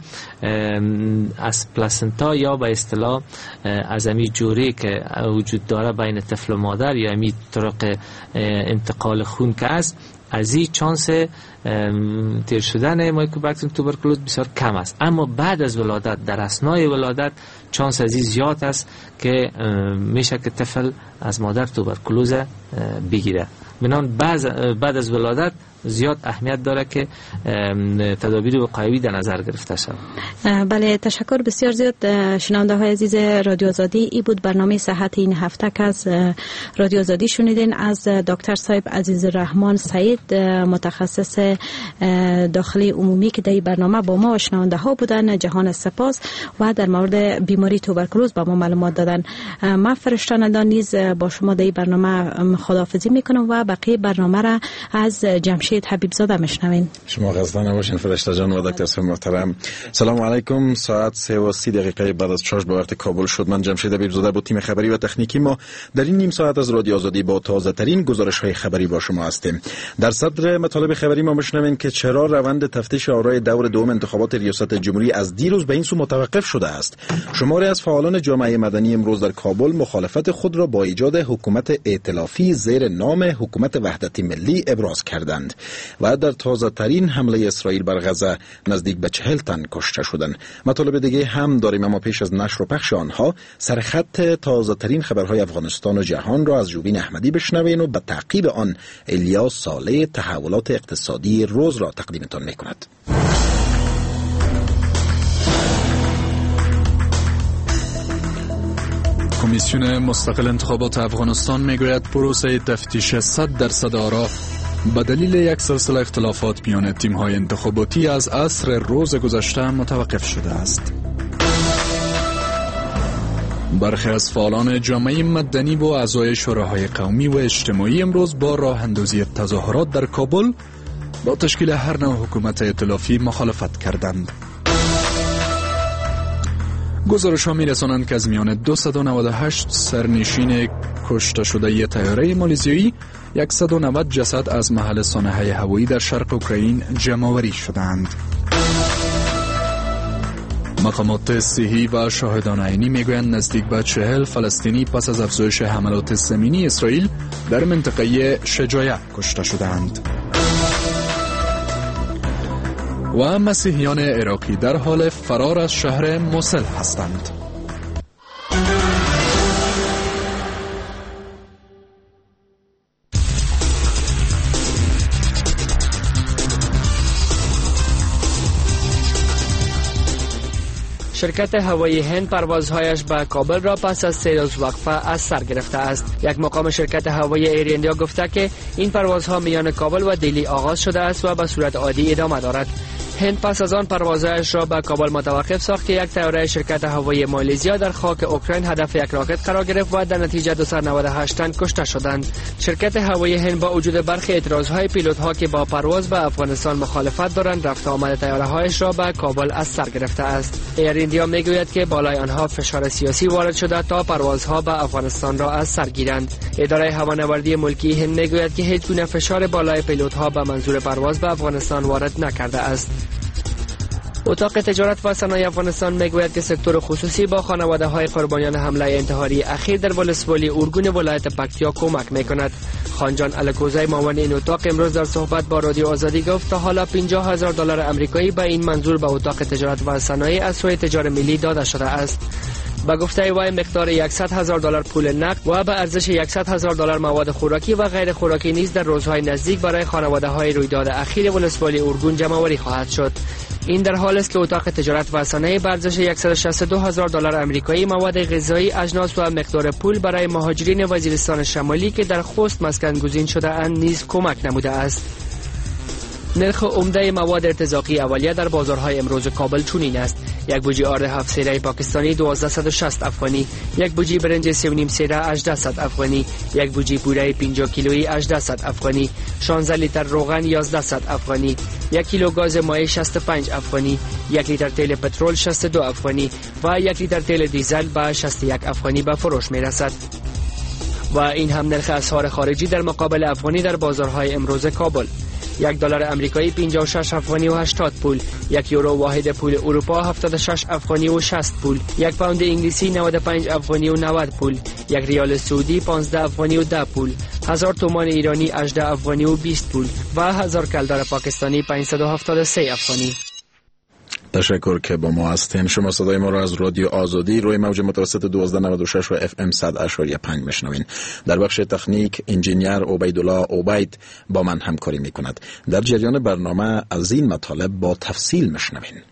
از پلاسنتا یا به اصطلاح از امی جوری که وجود داره بین طفل و مادر یا امی طرق انتقال خون که است، از این چانس تیر شدن مایکوباکتریوم توبرکلوز بسیار کم است. اما بعد از ولادت، در اثنای ولادت، چانس از این زیاد است که میشه که طفل از مادر توبرکلوز بگیره. بنابراین بعد از ولادت زیاد اهمیت داره که تدابیر وقایوی در نظر گرفته شود. بله، تشکر بسیار زیاد. شنونده های عزیز رادیو آزادی، ای بود برنامه صحت این هفته که از رادیو آزادی شنیدین از دکتر صاحب عزیز الرحمن سعید، متخصص داخلی عمومی که در این برنامه با ما و شنونده ها بودن. جهان سپاس و در مورد بیماری توبرکلوز با ما معلومات دادن. من فرشتاندان نیز با شما در این برنامه خداحافظی میکنم و بقیه برنامه را از جمشید حبیب زاده میشنوین. شما خسته نباشین فرشته جان و دکتر صاحب محترم. سلام علیکم. ساعت سه و سی دقیقه بعد از چاش به وقت کابل شد. من جمشید حبیب زاده با تیم خبری و تکنیکی ما در این نیم ساعت از رادیو آزادی با تازه ترین گزارش های خبری با شما هستیم. در صدر مطالب خبری ما میشنوین که چرا روند تفتیش آرای دور دوم انتخابات ریاست جمهوری از دیروز به این سو متوقف شده است. شماری از فعالان جامعه مدنی امروز در کابل مخالفت خود را با ایجاد حکومت ائتلافی زیر نام حکومت وحدتی ملی ابراز کردند. و در تازه ترین حمله اسرائیل بر غزه نزدیک به چهل تن کشته شدند. مطالب دیگه هم داریم، اما پیش از نشر و پخش آنها سرخط تازه ترین خبرهای افغانستان و جهان را از جوبین احمدی بشنوین و به تعقیب آن الیاس صالح تحولات اقتصادی روز را تقدیمتان میکند. کمیسیون مستقل انتخابات افغانستان میگوید پروسه تفتیش صد درصد آرا به دلیل یک سلسله اختلافات میان تیم‌های انتخاباتی از عصر روز گذشته متوقف شده است. برخی از فعالان جامعه مدنی و اعضای شوراهای قومی و اجتماعی امروز با راه اندازی تظاهرات در کابل با تشکیل هر نوع حکومت ائتلافی مخالفت کردند. گزارش ها می رسانند که از میان دویست و نود و هشت سرنشین کشته شده طیاره مالزیایی صد و نود جسد از محل سانحه هوایی در شرق اوکراین جمع‌آوری شدند. مقامات صحی و شاهدان عینی میگویند نزدیک به چهل فلسطینی پس از افزایش حملات زمینی اسرائیل در منطقه شجاعیه کشته شدند. و مسیحیان عراقی در حال فرار از شهر موصل هستند. شرکت هوایی هند پروازهایش به کابل را پس از سه روز وقفه از سر گرفته است. یک مقام شرکت هوایی ایر ایندیا گفته که این پروازها میان کابل و دلی آغاز شده است و به صورت عادی ادامه دارد. هند پس از آن پروازهایش را به کابل متوقف ساخت که یک طیاره شرکت هوایی مالزیا در خاک اوکراین هدف یک راکت قرار گرفت و در نتیجه دویست و نود و هشت تن کشته شدند. شرکت هوایی هند با وجود برخی اعتراضهای پیلوت‌ها که با پرواز به افغانستان مخالفت دارند، رفت آمد طیاره‌هایش را به کابل از سر گرفته است. ایر ایندیا میگوید که بالای آنها فشار سیاسی وارد شده تا پروازها به افغانستان را از سر گیرند. اداره هوانوردی ملکی هند میگوید که هیچ گونه فشار بالای پیلوت‌ها به منظور پرواز به افغانستان وارد نکرده است. اتاق تجارت و صنایع افغانستان میگوید که سکتور خصوصی با خانواده‌های قربانیان حمله انتحاری اخیر در ولسوالی اورگون ولایت پکتیا کمک میکند. خانجان الکوزی معاون این اتاق امروز در صحبت با رادیو آزادی گفت تا حالا پنجاه هزار دلار آمریکایی به این منظور به اتاق تجارت و صنایع از سوی تجار ملی داده شده است. با گفته وی مقدار صد هزار دلار پول نقد و به ارزش صد هزار دلار مواد خوراکی و غیر خوراکی نیز در روزهای نزدیک برای خانواده‌های رویداد اخیر ولسوالی اورگون جمع‌آوری خواهد شد. این در حالی است که اتاق تجارت و صنایع به ارزش صد و شصت و دو هزار دلار آمریکایی مواد غذایی، اجناس و مقدار پول برای مهاجرین وزیرستان شمالی که در خوست مسکن گزین شده اند نیز کمک نموده است. نرخ عمده مواد ارتزاقی اولیه در بازارهای امروز کابل چنین است: یک بوجی آرد هفت سیره پاکستانی دوازده و شصت افغانی، یک بوجی برنج سه و نیم سیره هجده افغانی، یک بوجی پوره پنجاه کیلویی هجده افغانی، شانزده لیتر روغن یازده افغانی، یک کیلو گاز مایع شصت و پنج افغانی، یک لیتر تیل پترول شصت و دو افغانی و یک لیتر تیل دیزل به شصت و یک افغانی به فروش می رسد. و این هم نرخ اسعار خارجی در مقابل افغانی در بازارهای امروز کابل: یک دلار آمریکایی پنجاه و شش افغانی و هشتاد پول، یک یورو واحد پول اروپا هفتاد و شش افغانی و شصت پول، یک پوند انگلیسی نود و پنج افغانی و نود پول، یک ریال سعودی پانزده افغانی و ده پول، هزار تومان ایرانی هجده افغانی و بیست پول و هزار کلدار پاکستانی پانصد و هفتاد و سه افغانی. تشکر که با ما هستین. شما صدای ما را از رادیو آزادی روی موج متوسط دوازده نود و شش و اف ام صد اشاری پنج میشنوین. در بخش تکنیک انجینیر عبیدالله عبید با من همکاری میکند. در جریان برنامه از این مطالب با تفصیل میشنوین.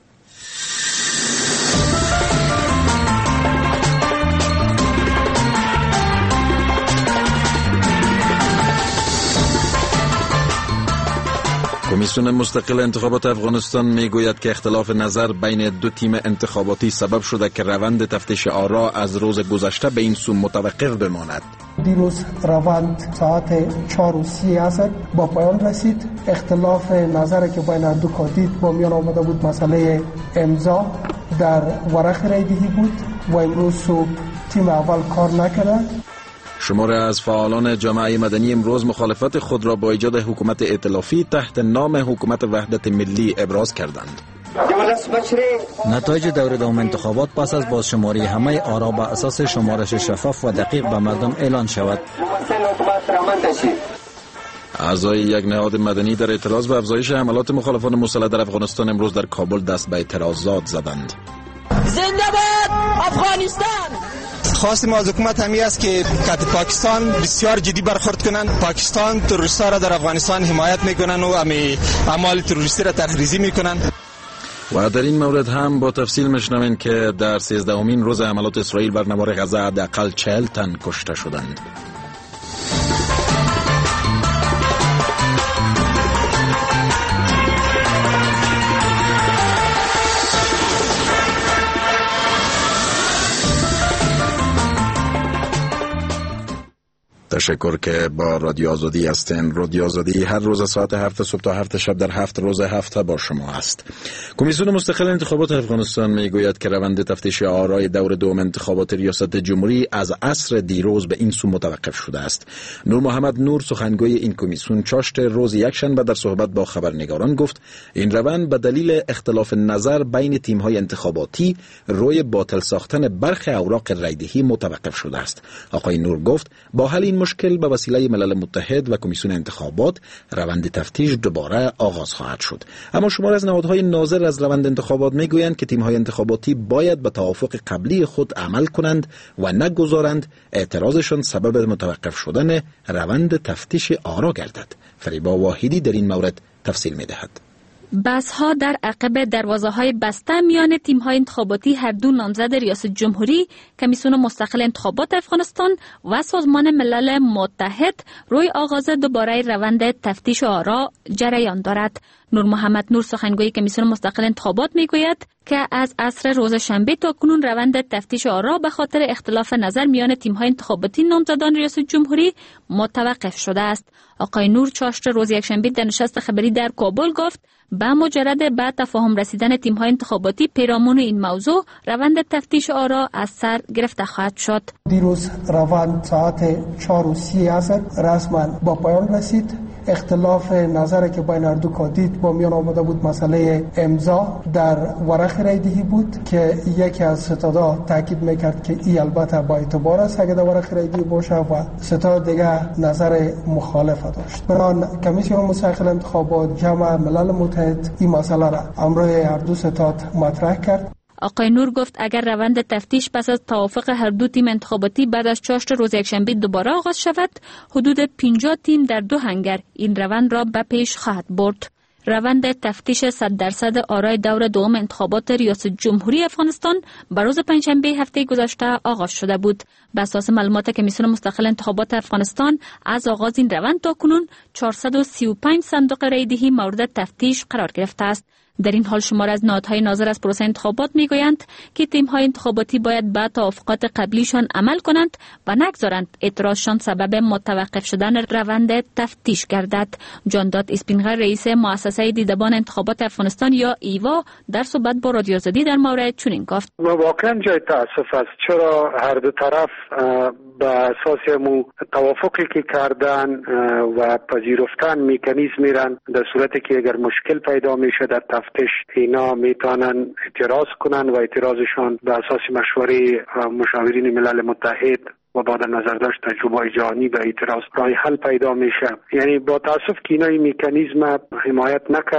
کمیسیون مستقل انتخابات افغانستان میگوید که اختلاف نظر بین دو تیم انتخاباتی سبب شده که روند تفتیش آرا از روز گذشته به این سو متوقف بماند. دیروز روند ساعت چهار و سی عصر با پایان رسید. اختلاف نظری که بین دو کاندید با میان آمده بود مسئله امضا در ورق رایدهی بود و امروز صبح تیم اول کار نکرده. شماره از فعالان جامعه مدنی امروز مخالفت خود را با ایجاد حکومت ائتلافی تحت نام حکومت وحدت ملی ابراز کردند. نتایج دور دوم انتخابات پس از بازشماری همه آرا به اساس شمارش شفاف و دقیق به مردم اعلان شود. اعضای یک نهاد مدنی در اعتراض به افزایش حملات مخالفان مسلح در افغانستان امروز در کابل دست به اعتراضات زدند. زنده باد افغانستان! خواست ما از حکومت همی است که کت پاکستان بسیار جدی برخورد کنند. پاکستان تروریست‌ها را در افغانستان حمایت میکنند و همی اعمال تروریستی را تحریزی میکنند. و در این مورد هم با تفصیل میشنوین که در سیزدهمین روز حملات اسرائیل بر نوار غزه حداقل چهل تن کشته شدند. تشکر که با رادیو آزادی هستین. رادیو آزادی هر روز ساعت هفت صبح تا هفت شب در هفت روز هفته با شما است. کمیسیون مستقل انتخابات افغانستان میگوید که روند تفتیش آرای دور دوم انتخابات ریاست جمهوری از عصر دیروز به این سو متوقف شده است. نور محمد نور سخنگوی این کمیسیون چاشت روز یکشنبه در صحبت با خبرنگاران گفت این روند به دلیل اختلاف نظر بین تیم‌های انتخاباتی روی باطل ساختن برخی اوراق رایدهی متوقف شده است. آقای نور گفت با حل این مشکل به وسیله ملل متحد و کمیسیون انتخابات روند تفتیش دوباره آغاز خواهد شد. اما شمار از نهادهای ناظر از روند انتخابات میگویند که تیم‌های انتخاباتی باید به توافق قبلی خود عمل کنند و نگذارند اعتراضشان سبب متوقف شدن روند تفتیش آرا گردد. فریبا واحدی در این مورد تفصیل می‌دهد. بحث‌ها در عقب دروازه‌های بسته میان تیم‌های انتخاباتی هر دو نامزد ریاست جمهوری، کمیسیون مستقل انتخابات افغانستان و سازمان ملل متحد روی آغاز دوباره روند تفتیش آرا جریان دارد. نور محمد نور سخنگوی کمیسیون مستقل انتخابات میگوید که از عصر روز شنبه تا کنون روند تفتیش آرا به خاطر اختلاف نظر میان تیم‌های انتخاباتی نامزدان ریاست جمهوری متوقف شده است. آقای نور چاشت روز یکشنبه در نشست خبری در کابل گفت به مجرد بعد تفاهم رسیدن تیم‌های انتخاباتی پیرامون این موضوع روند تفتیش آرا از سر گرفته خواهد شد. دیروز روند ساعت چهار و سی عصر رسما با پایان رسید. اختلاف نظری که بین دو کاندید با میان آمده بود مسئله امضا در ورق رایدهی بود که یکی از ستادا تاکید میکرد که این البته با اعتبار است اگر در ورق رایدهی باشه و ستاد دیگه نظر مخالف داشت. بران کمیسیون مستقل انتخابات جمع ملل متحد این مسئله را امروز هر دو ستاد مطرح کرد. آقای نور گفت اگر روند تفتیش پس از توافق هر دو تیم انتخاباتی بعد از چاشت روز یکشنبه دوباره آغاز شود، حدود پنجاه تیم در دو هنگر این روند را به پیش خواهد برد. روند تفتیش صد درصد آرای دور دوم انتخابات ریاست جمهوری افغانستان بر روز پنجشنبه هفته گذشته آغاز شده بود. بر اساس معلومات کمیسیون مستقل انتخابات افغانستان از آغاز این روند تا کنون چهارصد و سی و پنج صندوق رایدهی مورد تفتیش قرار گرفته است. در این حال شمار از نهادهای ناظر از پروسه انتخابات میگویند که تیم‌های انتخاباتی باید به توافقات قبلیشان عمل کنند و نگذارند اعتراضشان سبب متوقف شدن روند تفتیش گردد. جانداد اسپینغر رئیس مؤسسه دیدبان انتخابات افغانستان یا ایوا در صحبت با رادیو آزادی در مورد چنین گفت: واقعا جای تاسف است، چرا هر دو طرف به اساس مو توافقی که کردن و پذیرفتن مکانیزم میرن، در صورتی که اگر مشکل پیدا میشه در تفتیش اینا میتونن اعتراض کنن و اعتراضشان به اساس مشوره مشاورین ملل متحد و بعد نظر داشت تجربه جهانی به اعتراض راه حل پیدا میشه. یعنی با تاسف که اینا این مکانیزم حمایت نکردن.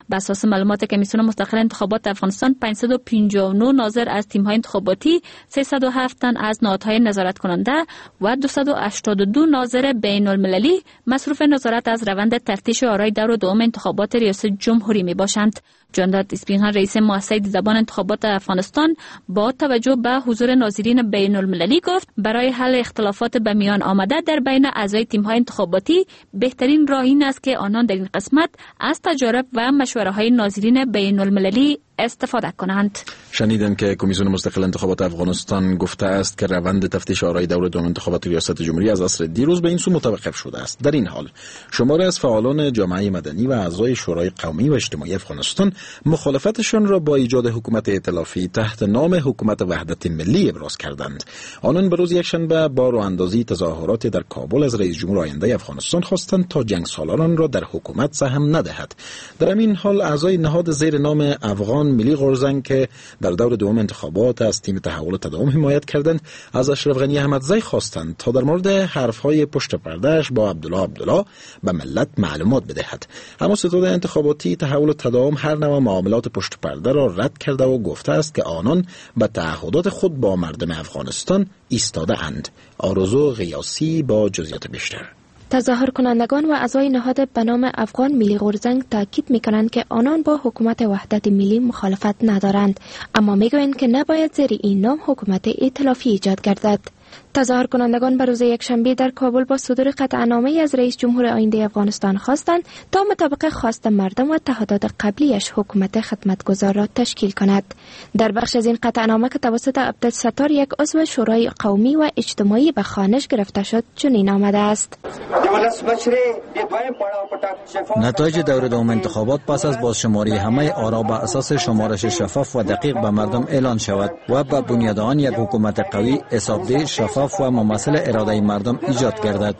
بر اساس معلومات کمیسیون مستقل انتخابات افغانستان پانصد و پنجاه و نه ناظر از تیم‌های انتخاباتی، سیصد و هفت تن از نهادهای نظارت کننده و دویست و هشتاد و دو ناظر بین المللی مصروف نظارت از روند تفتیش آرای دور دوم انتخابات ریاست جمهوری می باشند. جانداد اسپینغان رئیس مؤسسه زبان انتخابات افغانستان با توجه به حضور ناظرین بین المللی گفت برای حل اختلافات به میان آمده در بین اعضای تیم‌های انتخاباتی بهترین راه این است که آنان در این قسمت از تجارب و مشوره‌های ناظرین بین المللی استفاده کنند. شنیدن که کمیسیون مستقل انتخابات افغانستان گفته است که روند تفتیش آرای دور دوم انتخابات ریاست جمهوری از عصر دیروز به این سو متوقف شده است. در این حال شماری از فعالان جامعه مدنی و اعضای شورای قومی و اجتماعی افغانستان مخالفتشان را با ایجاد حکومت ائتلافی تحت نام حکومت وحدت ملی ابراز کردند. آنان به روز یکشنبه با راه اندازی تظاهرات در کابل از رئیس جمهور آینده افغانستان خواستند تا جنگ سالاران را در حکومت سهم ندهد. در همین حال اعضای نهاد زیر نام افغان ملی غورزنگ که در دور دوم انتخابات از تیم تحول و تداوم حمایت کردند از اشرف غنی احمدزی خواستند تا در مورد حرفهای پشت پردهش با عبدالله عبدالله به ملت معلومات بدهد. اما ستاد انتخاباتی تحول و تداوم هر نوع معاملات پشت پرده را رد کرده و گفته است که آنان به تعهدات خود با مردم افغانستان ایستاده اند. آرزو غیاسی با جزئیات بیشتر. تظاهر کنندگان و اعضای نهاد به نام افغان ملی غورزنگ تاکید میکنند که آنان با حکومت وحدت ملی مخالفت ندارند، اما میگویند که نباید زیر این نام حکومت ائتلافی ایجاد گردد. تظاهر کنندگان بر روز یکشنبه در کابل با صدور قطعنامه‌ای از رئیس جمهور آینده افغانستان خواستند تا مطابق خواست مردم و تعهدات قبلیش حکومت خدمتگزار را تشکیل کند. در بخش از این قطعنامه که توسط عبدالستار یک عضو شورای قومی و اجتماعی به خوانش گرفته شد چنین آمده است: نتایج دور دوم انتخابات پس از بازشماری همه آرا به اساس شمارش شفاف و دقیق به مردم اعلان شود و به بنیاد آن یک حکومت قوی، حسابدهی، شفاف و ممثل اراده مردم ایجاد گردد.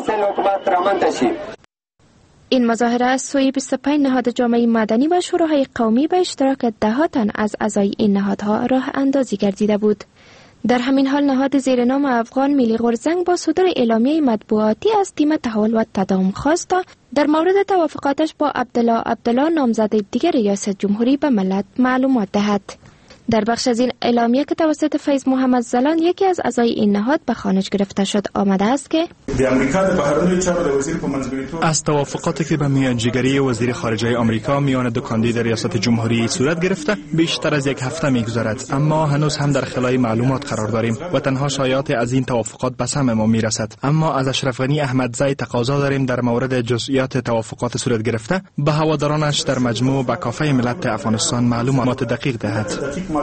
این مظاهره از سوی بیست و پنج نهاد جامعه مدنی و شوراهای قومی به اشتراک ده تن از اعضای این نهادها راه اندازی گردیده بود. در همین حال نهاد زیر نام افغان ملی غورزنگ با صدور اعلامیه مطبوعاتی از تیم تحول و تداوم خواست تا در مورد توافقاتش با عبدالله عبدالله نامزد دیگر ریاست جمهوری به ملت معلومات دهد. در بخش از این اعلامیه که توسط فیض محمد زلان یکی از اعضای این نهاد به خوانش گرفته شد آمده است که از توافقاتی که به میانجیگری وزیر خارجه آمریکا میان دو کاندید ریاست جمهوری صورت گرفته بیشتر از یک هفته میگذرد، اما هنوز هم در خلای معلومات قرار داریم و تنها شایعات از این توافقات به سمع ما میرسد. اما از اشرف غنی احمدزی تقاضا داریم در مورد جزئیات توافقات صورت گرفته به هوادارانش در مجموع به کافه ملت افغانستان معلومات دقیق دهد.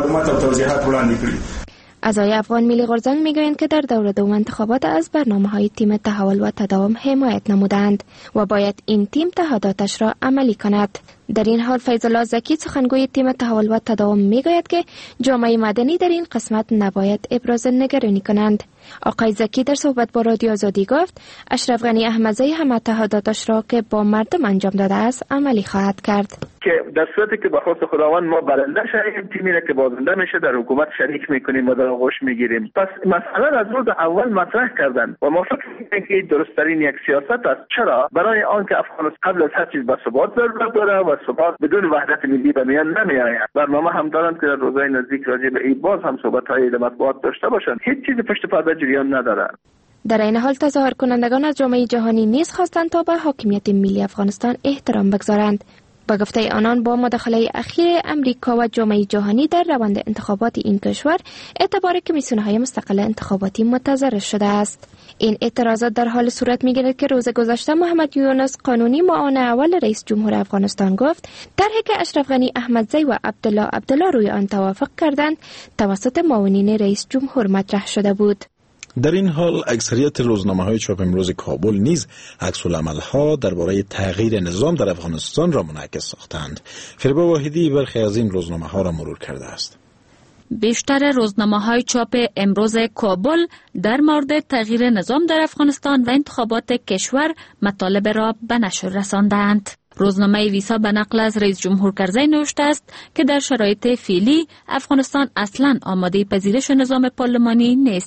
اعضای افغان ملی غورزنگ میگویند که در دور دوم انتخابات از برنامه‌های تیم تحول و تداوم حمایت نمودند و باید این تیم تعهداتش را عملی کند. در این حال فیض الله زکی سخنگوی تیم تحول و تداوم میگوید که جامعه مدنی در این قسمت نباید ابراز نگرانی کنند. آقای زکی در صحبت با رادیو آزادی گفت اشرف غنی احمدزی همه تعهداتش را که با مردم انجام داده است عملی خواهد کرد. که در صورتی که به خواست خداوند ما برنده شویم، تیمی را که بازنده میشه در حکومت شریک میکنیم و در آغوش میگیریم. پس مسئله از روز اول مطرح کردن و ما فکر میکنیم که درستترین یک سیاست است. چرا؟ برای آنکه افغانستان قبل از هر چیز به ثبات ضرورت داره و ثبات بدون وحدت ملی به میان نمیآید. برنامه هم دارند که در روزهای نزدیک راجع به این باز هم صحبت‌های مطبوعات داشته باشند. هیچ چیز پشت پرده جریان نداره. در این حال تظاهر کنندگان از جامعه جهانی نیز خواستند تا به حاکمیت ملی افغانستان احترام بگذارند. با گفته آنان با مداخله اخیر امریکا و جامعه جهانی در روند انتخابات این کشور اعتبار کمیسیون‌های مستقل انتخاباتی متضرر شده است. این اعتراضات در حال صورت می‌گیرد که روز گذشته محمد یونس قانونی معاون اول رئیس جمهور افغانستان گفت طرحی که اشرف غنی احمدزی و عبدالله عبدالله روی آن توافق کردند توسط معاونین رئیس جمهور مطرح شده بود. در این حال اکثریت روزنامه‌های چاپ امروز کابل نیز عکس‌العمل‌ها درباره تغییر نظام در افغانستان را منعکس ساختند. فریبا واحدی برخی از این روزنامه‌ها را مرور کرده است. بیشتر روزنامه‌های چاپ امروز کابل در مورد تغییر نظام در افغانستان و انتخابات کشور مطالب را به نشر رساندند. روزنامه ویسا به نقل از رئیس جمهور کرزی نوشته است که در شرایط فعلی افغانستان اصلاً آماده پذیرش نظام پارلمانی نیست.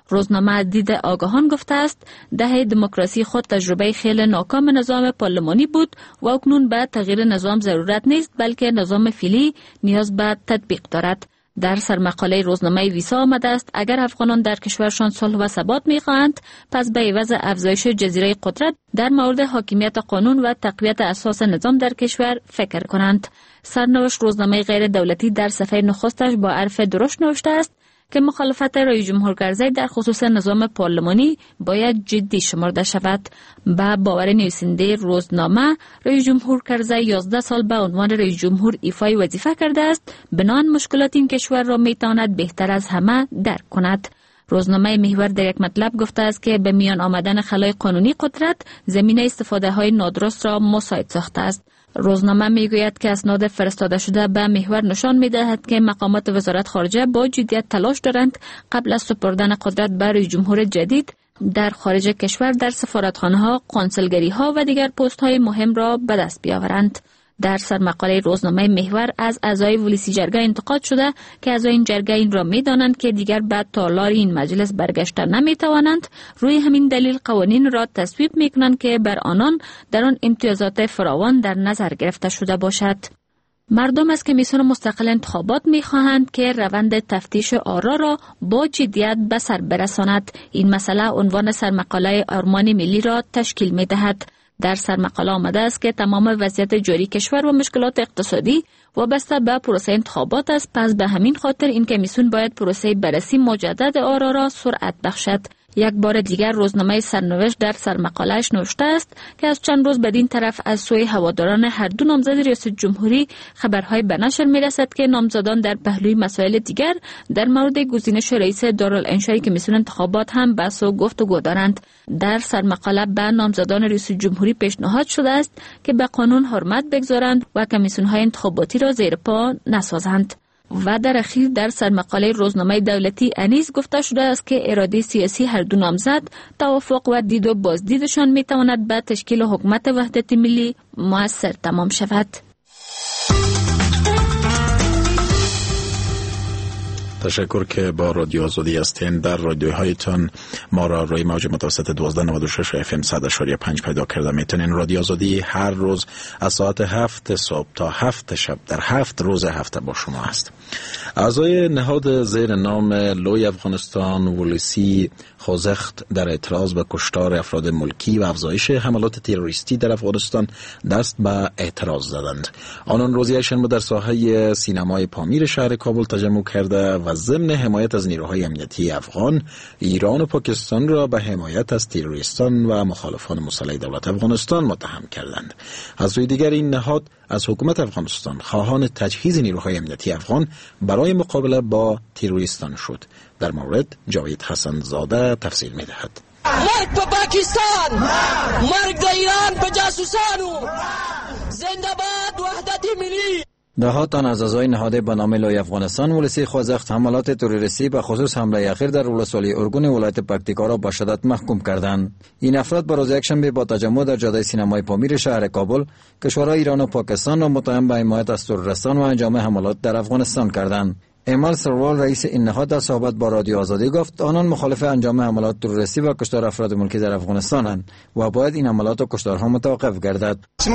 روزنامه دید آگاهان گفته است دهه دموکراسی خود تجربه خیلی ناکام نظام پارلمانی بود و اکنون به تغییر نظام ضرورت نیست، بلکه نظام فعلی نیاز به تطبیق دارد. در سرمقاله روزنامه ویسا آمده است اگر افغانان در کشورشان صلح و ثبات می‌خواهند، پس به عوض افزایش جزیره قدرت در مورد حاکمیت قانون و تقویت اساس نظام در کشور فکر کنند. سرنوشت روزنامه غیر دولتی در صفحه نخستش با حرف درشت نوشته است که مخالفت رئیس جمهور کرزی در خصوص نظام پارلمانی باید جدی شمرده شود. با باور نویسنده روزنامه، رئیس جمهور کرزی یازده سال به عنوان رئیس جمهور ایفای وظیفه کرده است، بنان مشکلات این کشور را میتواند بهتر از همه درک کند. روزنامه محور در یک مطلب گفته است که به میان آمدن خلای قانونی قدرت زمینه استفاده های نادرست را مساعد ساخته است. روزنامه میگوید که اسناد فرستاده شده به محور نشان میدهد که مقامات وزارت خارجه با جدیت تلاش دارند قبل از سپردن قدرت به رئیس جمهور جدید در خارج کشور در سفارتخانه ها، قنصلگری ها و دیگر پست های مهم را به دست بیاورند. در سرمقاله روزنامه محور از اعضای ولسی جرگه انتقاد شده که اعضای این جرگه این را میدانند که دیگر بعد تالار این مجلس برگشته نمیتوانند، روی همین دلیل قوانین را تصویب میکنند که بر آنان در آن امتیازات فراوان در نظر گرفته شده باشد. مردم از کمیسیون مستقل انتخابات می‌خواهند که روند تفتیش آرا را با جدیت به سر برساند. این مسئله عنوان سرمقاله آرمان ملی را تشکیل می‌دهد. در سرمقاله آمده است که تمام وضعیت جاری کشور و مشکلات اقتصادی وابسته به پروسه انتخابات است، پس به همین خاطر این کمیسیون باید پروسه بررسی مجدد آرا را سرعت بخشد. یک بار دیگر روزنامه سرنوشت در سرمقاله‌اش نوشته است که از چند روز بدین طرف از سوی هواداران هر دو نامزد ریاست جمهوری خبرهای به نشر می‌رسد که نامزدان در پهلوی مسائل دیگر در مورد گزینش رئیس دارالانشای کمیسیون انتخابات هم بحث و گفتگو دارند. در سرمقاله به نامزدان ریاست جمهوری پیشنهاد شده است که به قانون حرمت بگذارند و کمیسیون‌های انتخاباتی را زیر پا نسازند. و در اخیر در سرمقاله روزنامه دولتی انیس گفته شده است که اراده سیاسی هر دو نامزد، توافق و دید و بازدیدشان میتواند به تشکیل حکومت وحدت ملی مؤثر تمام شود. تشکر که با رادیو آزادی هستین. در رادیوهایتان ما را روی موج متوسط دوازده نود و شش اف ام صد و پنج پیدا کرده میتونین. رادیو آزادی هر روز از ساعت هفت صبح تا هفت شب در هفت روز هفته با شما است. اعضای نهاد زیر نام لوی افغانستان ولسی خوزخت در اعتراض به کشتار افراد ملکی و افزایش حملات تروریستی در افغانستان دست به اعتراض زدند. آنان روز شنبه در ساحه سینمای پامیر شهر کابل تجمع کرده و ضمن حمایت از نیروهای امنیتی افغان، ایران و پاکستان را به حمایت از تروریستان و مخالفان مسلح دولت افغانستان متهم کردند. از سوی دیگر این نهاد از حکومت افغانستان خواهان تجهیز نیروهای امنیتی افغان برای مقابله با تروریستان شد. در مورد جاوید حسن زاده تفصیل می دهد. مرگ به پاکستان، مرگ به ایران، به جاسوسانو، زنده باد وحدت ملی. ده تن از اعضای نهاد به نام لوی افغانستان ولسی خوزخت حملات تروریستی به خصوص حمله اخیر در ولسوالی ارگون ولایت پکتیکا را با شدت محکوم کردند. این افراد به روز یکشنبه با تجمع در جاده سینمای پامیر شهر کابل کشورهای ایران و پاکستان را متهم به حمایت از تروریستان و انجام حملات در افغانستان کردند. ایمال سروال رئیس این نهاد در صحبت با رادیو آزادی گفت آنان مخالف انجام حملات تروریستی و کشتار افراد ملکی در افغانستانند و باید این حملات و کشتارها متوقف گردد.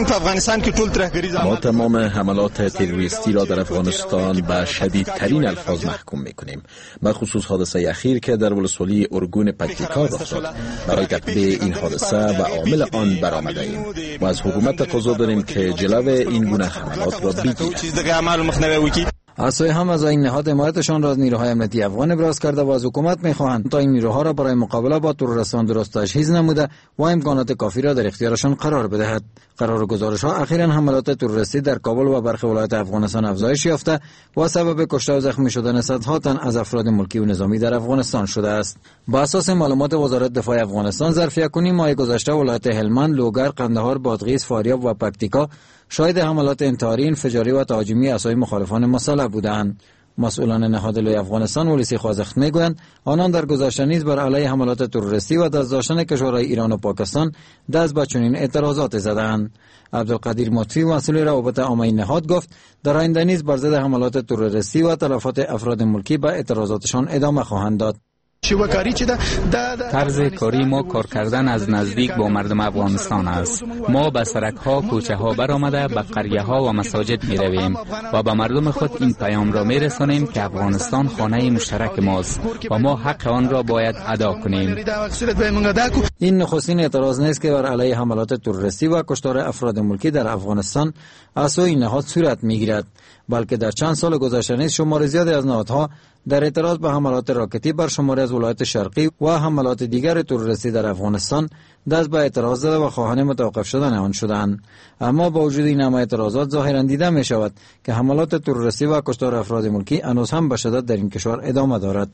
ما تمام حملات تروریستی را در افغانستان به شدیدترین الفاظ محکوم میکنیم، به خصوص حادثه اخیر که در ولسوالی ارگون پکتیکا رخ داد. برای تقویه این حادثه و عامل آن برآمده ایم و از حکومت تقاضا داریم که جلو این گونه حملات را بگیرد. از سوی هم از این نهاد حمایتشان را از نیروهای امنیتی افغان ابراز کرده و از حکومت می‌خواهند تا این نیروها را برای مقابله با تروریستان درست تجهیز نموده و امکانات کافی را در اختیارشان قرار بدهد. قرار گزارش‌ها اخیراً حملات تروریستی در کابل و برخی ولایات افغانستان افزایش یافته و سبب کشته و زخمی شدن صدها تن از افراد ملکی و نظامی در افغانستان شده است. با اساس معلومات وزارت دفاع افغانستان ظرف یک ماه گذشته ولایت هلمند، لوگر، قندهار، بادغیس، فاریاب و پکتیکا شاهد حملات انتحاری، انفجاری و تهاجمی اعضای مخالفان مسلح بودند. مسئولان نهاد لوی افغانستان ولسی خوزخت میگویند آنان در گذشته نیز بر علیه حملات تروریستی و دست داشتن کشورهای ایران و پاکستان دست به چنین اعتراضات زدند. عبدالقدیر مطفی مسئول روابط عامه نهاد گفت در آینده نیز بر ضد حملات تروریستی و تلفات افراد ملکی به اعتراضاتشان ادامه خواهند داد. طرز کاری ما کار کردن از نزدیک با مردم افغانستان است. ما به سرک ها، کوچه ها برآمده به قریه ها و مساجد می رویم و به مردم خود این پیام را می رسانیم که افغانستان خانه مشترک ماست و ما حق آن را باید ادا کنیم. این نخستین اعتراض نیست که بر علیه حملات تروریستی و کشتار افراد ملکی در افغانستان از سوی نهاد صورت میگیرد، بلکه در چند سال گذشته نیز شمار زیادی از نهادها در اعتراض به حملات راکتی بر شماری از ولایات شرقی و حملات دیگر تروریستی در افغانستان دست به اعتراض زده و خواهان متوقف شدن آن شدند. اما با وجود این همه اعتراضات ظاهرا دیده می شود که حملات تروریستی و کشتار افراد ملکی هنوز هم به شدت در این کشور ادامه دارد.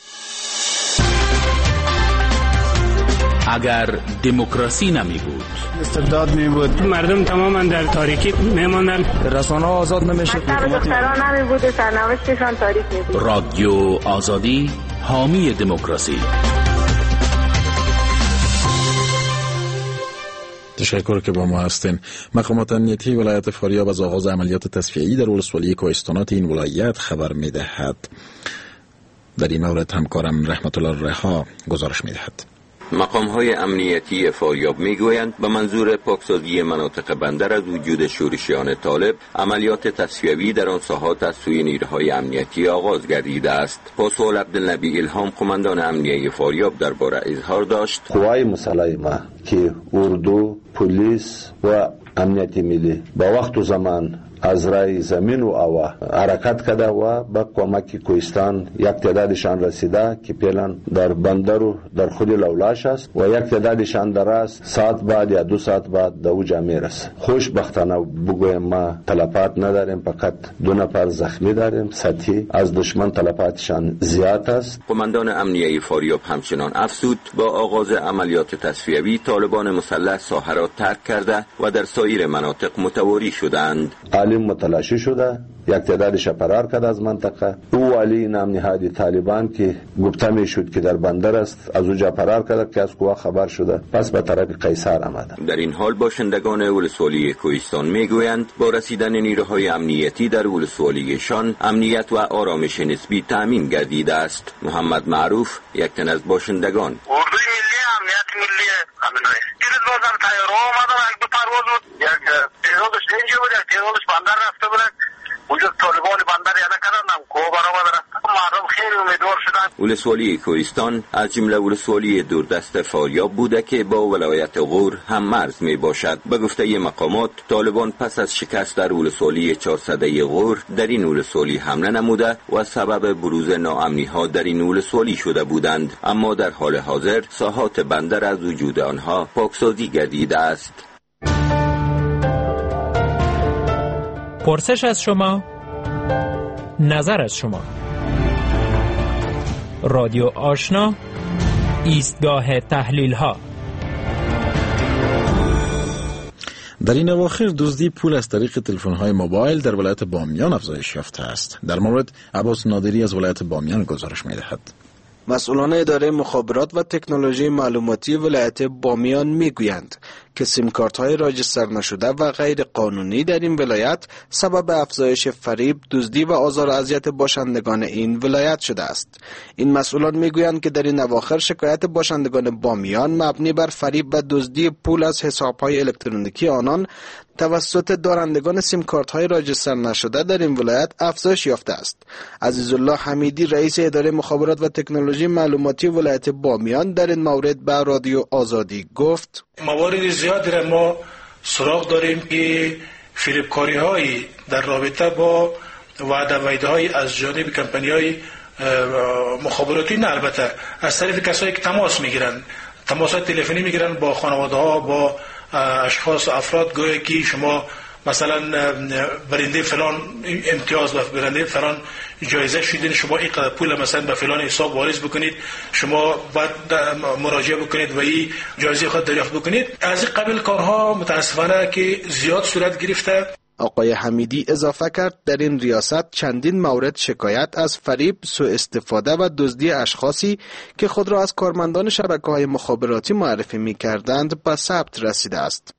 اگر دموکراسی نمی بود، استبداد می بود، مردم تماما در تاریکی می ماندن، رسانه ها آزاد نمی شد، دختران نمی بود، سرنوشتشان تاریک می بود. رادیو آزادی حامی دموکراسی. تشکر که با ما هستین. مقامات امنیتی ولایت فاریاب از آغاز عملیات تصفیه‌ای در ولسوالی کوهستانات این ولایت خبر می دهد. در این مورد همکارم رحمت الله رها گزارش می دهد. مقام‌های امنیتی فاریاب می‌گویند به منظور پاکسازی مناطق بندر از وجود شورشیان طالب عملیات تصفیه‌ای در آن ساحات از سوی نیروهای امنیتی آغاز گردیده است. پاسول عبدالنبی الهام قماندان امنیتی فاریاب درباره اظهار داشت: قوای مسلحه که اردو، پلیس و امنیتی ملی با وقت و زمان از رای زمین و هوا حرکت کرده و به کمک کوهستان یک تعدادشان رسیده که فعلا در بندر و در خود لولاش است و یک تعدادشان در است ساعت بعد یا دو ساعت بعد در اوجا میرسه. خوشبختانه بگویم ما تلفات نداریم، فقط دو نفر زخمی داریم. سطحی از دشمن تلفاتشان زیاد است. قماندان امنیتی فاریاب همچنان افزود با آغاز عملیات تصفیه‌ای طالبان مسلح ساحه را ترک کرده و در سایر مناطق متواری شدند. عالم متلاشی شده، یک تعدادش فرار کرد از منطقه. او والی نام نهادی طالبان که گفته می شد که در بندر است از اوجا فرار کرد که از قوا خبر شده، پس به طرف قیصر آمده. در این حال باشندگان ولسوالی کوهستان میگویند با رسیدن نیروهای امنیتی در ولسوالیشان امنیت و آرامش نسبی تامین گردیده است. محمد معروف یک تن از باشندگان: اردوی ملی امنیت ملی امنیت دیروز بازم تیارها اومدن، یک دو پرواز بود، یک تعدادش اینجا بود، یک تعدادش بندر رفته بودن. وجود طالبان بندر یاده کردن، کوه برآمده رفت. مردم خیلی امیدوار شدن. ولسوالی کوهستان از جمله ولسوالی دوردست فاریاب بوده که با ولایت غور هم مرز می باشد. به گفته مقامات طالبان پس از شکست در ولسوالی چهارصده غور در این ولسوالی حمله نموده و سبب بروز ناامنی ها در این ولسوالی شده بودند، اما در حال حاضر ساحات بندر از وجود آنها پاکسازی گردیده است. پرسش از شما، نظر از شما. رادیو آشنا، ایستگاه تحلیل ها. در این اواخر دزدی پول از طریق تلفن‌های موبایل در ولایت بامیان افزایش یافته است. در مورد عباس نادری از ولایت بامیان گزارش می‌دهد. مسئولان اداره مخابرات و تکنولوژی معلوماتی ولایت بامیان میگویند که سیم کارت های راجستر نشده و غیر قانونی در این ولایت سبب افزایش فریب، دزدی و آزار و اذیت باشندگان این ولایت شده است. این مسئولان میگویند که در این اواخر شکایت باشندگان بامیان مبنی بر فریب و دزدی پول از حساب های الکترونیکی آنان توسط دارندگان سیم کارت های راجستر نشده در این ولایت افزایش یافته است. عزیزالله حمیدی رئیس اداره مخابرات و تکنولوژی معلوماتی ولایت بامیان در این مورد به رادیو آزادی گفت: موارد زیادی را ما سراغ داریم که فریبکاری هایی در رابطه با وعده وعیده های از جانب کمپانی های مخابراتی، نه البته از طریق کسایی که تماس میگیرند، تماس های تلفنی میگیرن با خانواده ها، با اشخاص و افراد، گویا که شما مثلا برنده فلان امتیاز و برنده فلان جایزه شدین، شما اینقدر پول مثلا به فلان حساب واریز بکنید، شما باید مراجعه بکنید و این جایزه خود دریافت بکنید. از این قبیل کارها متاسفانه که زیاد صورت گرفته. آقای حمیدی اضافه کرد در این ریاست چندین مورد شکایت از فریب، سوء استفاده و دزدی اشخاصی که خود را از کارمندان شبکه‌های مخابراتی معرفی می‌کردند به ثبت رسیده است.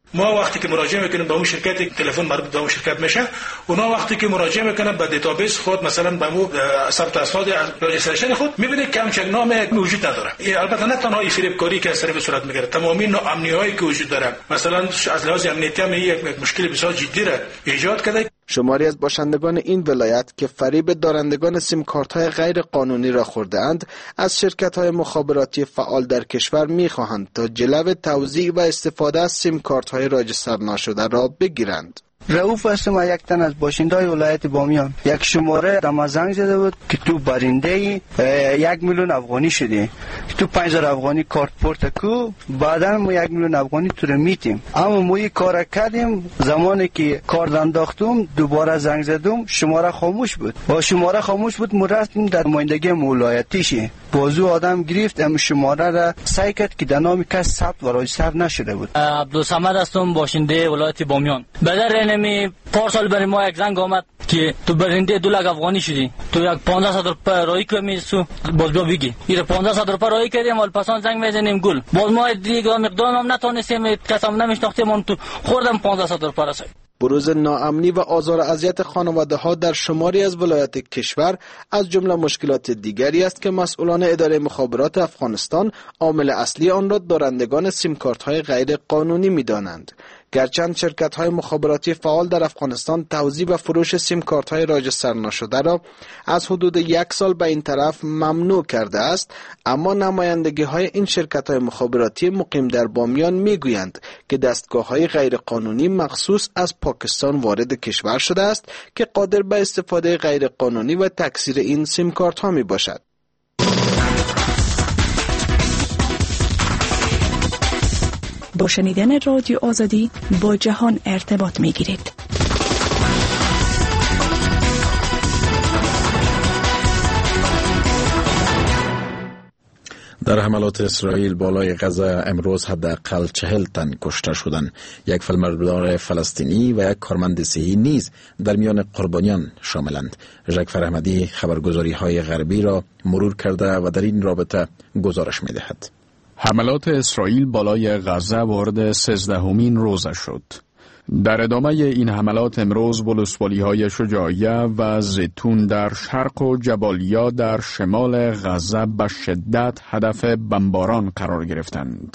ما وقتی که مراجعه میکنیم به اون شرکت، تلفن مربوط به اون شرکت میشه، اونا وقتی که مراجعه میکنن به دیتابیس خود، مثلا به مو ثبت اسناد رجیستریشن خود، میبینید که همچنان نام موجود نداره. البته نه تنها فریبکاری که از طرف صورت میگیره، تمامی ناامنی‌هایی که وجود داره، مثلا از لحاظ امنیتی هم یک مشکل بسیار جدی را ایجاد کرده. شماری از باشندگان این ولایت که فریب دارندگان سیم کارت های غیر قانونی را خورده‌اند، از شرکت های مخابراتی فعال در کشور می‌خواهند تا جلو توزیع و استفاده از سیم کارت های راجستر نشده را بگیرند. رؤوف هستم، یک تن از باشنده‌های ولایت بامیان. یک شماره دم زنگ زده بود که تو برنده یک میلیون افغانی شدی، تو پنج هزار افغانی کارت پورت کو، بعدا ما یک میلیون افغانی تو رو میتیم. اما ما یک کار کردیم، زمانی که کارت انداختم دوباره زنگ زدم شماره خاموش بود. با شماره خاموش بود ما رفتیم در نمایندگی ولایتیش، بازو آدم گرفت ام شماره را سعی کرد که در نام کس ثبت و راجستر نشده بود. عبدالصمد هستم، باشنده ولایت بامیان. بدر نمی پارسال برای ما یک زنگ آمد که تو برنده دو لک افغانی شدی، تو یک پانزده صد روپیه رای کمی سو باز بیا بگی این پانزده صد روپیه رای کردیم، ولی پسان زنگ میزنیم گل باز ما دیگه مقدار هم نتونستیم، کسام نمیشناختیم، اون تو خوردم پانزده صد روپیه رسید. بروز ناامنی و آزار و اذیت خانواده‌ها در شماری از ولایات کشور از جمله مشکلات دیگری است که مسئولان اداره مخابرات افغانستان عامل اصلی آن را دارندگان سیم کارت‌های غیر قانونی می‌دانند. گرچند شرکت‌های مخابراتی فعال در افغانستان توزیع و فروش سیم کارت‌های راجستر نشده را از حدود یک سال به این طرف ممنوع کرده است، اما نمایندگی‌های این شرکت‌های مخابراتی مقیم در بامیان می‌گویند که دستگاه‌های غیرقانونی مخصوص از پاکستان وارد کشور شده است که قادر به استفاده غیرقانونی و تکثیر این سیم کارت‌ها میباشد. با شنیدن رادیو آزادی با جهان ارتباط می گیرید. در حملات اسرائیل بالای غزه امروز حداقل چهل تن کشته شدند. یک فیلمبردار فلسطینی و یک کارمند صحی نیز در میان قربانیان شاملند. ژاکفر احمدی خبرگزاری های غربی را مرور کرده و در این رابطه گزارش می دهد. حملات اسرائیل بالای غزه وارد سیزدهمین روز شد. در ادامه این حملات امروز ولسوالی‌های شجاعیه و زیتون در شرق و جبالیا در شمال غزه به شدت هدف بمباران قرار گرفتند.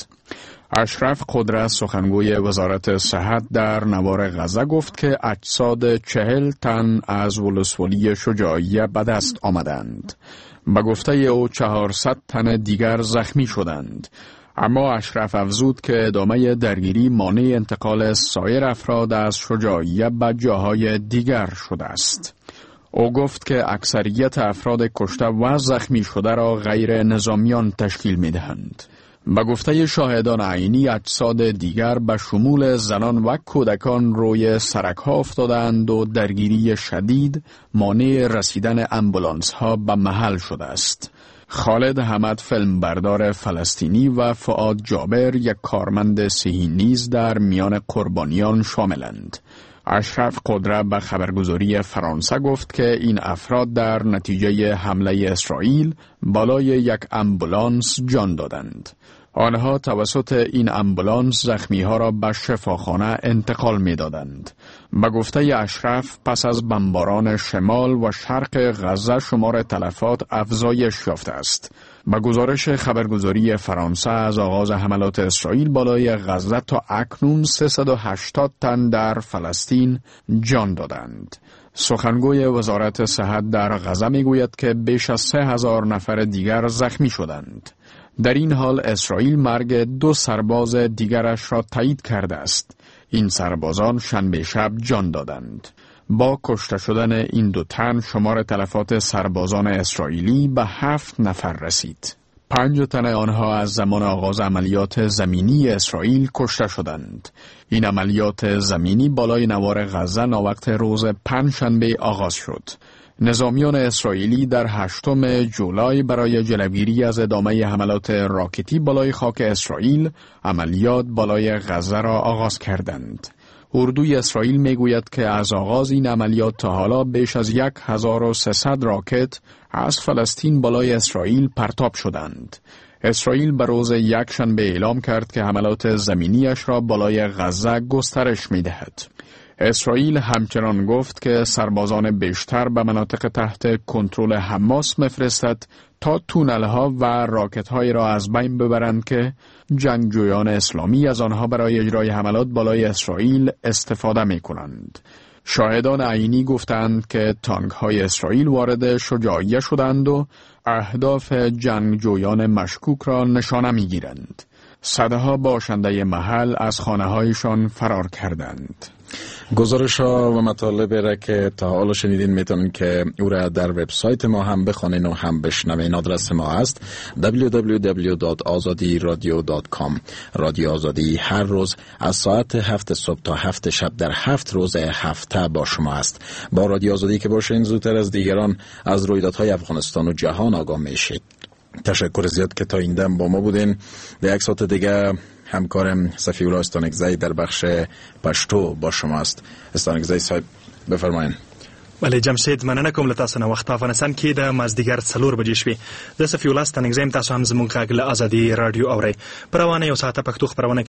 اشرف قدرت سخنگوی وزارت صحت در نوار غزه گفت که اجساد چهل تن از ولسوالی شجاعیه به دست آمدند. به گفته او چهارصد تن دیگر زخمی شدند. اما اشرف افزود که ادامه درگیری مانع انتقال سایر افراد از شجاعیه به جاهای دیگر شده است. او گفت که اکثریت افراد کشته و زخمی شده را غیر نظامیان تشکیل می دهند. به گفته شاهدان عینی اجساد دیگر به شمول زنان و کودکان روی سرک‌ها افتادند و درگیری شدید مانع رسیدن امبولانس ها به محل شده است. خالد حمد فیلمبردار فلسطینی و فؤاد جابر یک کارمند صحی نیز در میان قربانیان شاملند. اشرف قدرت به خبرگزاری فرانسه گفت که این افراد در نتیجه حمله اسرائیل بالای یک امبولانس جان دادند. آنها توسط این امبولانس زخمی ها را به شفاخانه انتقال می دادند. به گفته اشرف پس از بمباران شمال و شرق غزه شمار تلفات افزایش یافته است. به گزارش خبرگزاری فرانسه از آغاز حملات اسرائیل بالای غزه تا اکنون سیصد و هشتاد تن در فلسطین جان دادند. سخنگوی وزارت صحت در غزه می گوید که بیش از سه هزار نفر دیگر زخمی شدند. در این حال اسرائیل مرگ دو سرباز دیگرش را تایید کرده است. این سربازان شنبه شب جان دادند. با کشته شدن این دو تن شمار تلفات سربازان اسرائیلی به هفت نفر رسید. پنج تن آنها از زمان آغاز عملیات زمینی اسرائیل کشته شدند. این عملیات زمینی بالای نوار غزه ناوقت روز پنجشنبه آغاز شد. نظامیان اسرائیلی در هشتم جولای برای جلوگیری از ادامه حملات راکتی بالای خاک اسرائیل عملیات بالای غزه را آغاز کردند. اردوی اسرائیل میگوید که از آغاز این عملیات تا حالا بیش از یک هزار و سیصد راکت از فلسطین بالای اسرائیل پرتاب شدند. اسرائیل به روز یکشنبه اعلام کرد که حملات زمینیش را بالای غزه گسترش می دهد. اسرائیل همچنان گفت که سربازان بیشتر به مناطق تحت کنترل حماس می‌فرستد تا تونل‌ها و راکت‌هایی را از بین ببرند که جنگجویان اسلامی از آنها برای اجرای حملات بالای اسرائیل استفاده می‌کنند. شاهدان عینی گفتند که تانک‌های اسرائیل وارد شجاعیه شدند و اهداف جنگجویان مشکوک را نشانه می‌گیرند. صدها باشنده محل از خانه‌هایشان فرار کردند. گزارش ها و مطالب را که تا حالا شنیدین میتونین که او را در وبسایت ما هم بخوانین و هم بشنوین. آدرس ما است دبلیو دبلیو دبلیو دات آزادی رادیو دات کام. رادیو آزادی هر روز از ساعت هفت صبح تا هفت شب در هفت روز هفته با شما است. با رادیو آزادی که باشین زودتر از دیگران از رویدادهای افغانستان و جهان آگاه میشید. تشکر زیاد که تا این دم با ما بودین. در یک ساعت دیگه همکارم صفی‌الله استانکزی در بخش پشتو با شما است. استانکزی صاحب بفرمایید. ولی جمشید مننه کوم له تاسو نه وخت افغانستان کې د مازدیګر څلور بجې شوې. زه صفی‌الله استانکزی تاسو هم زموږ غږ له ازادي رادیو اورئ. پروانه یو ساعته پښتو خبرونه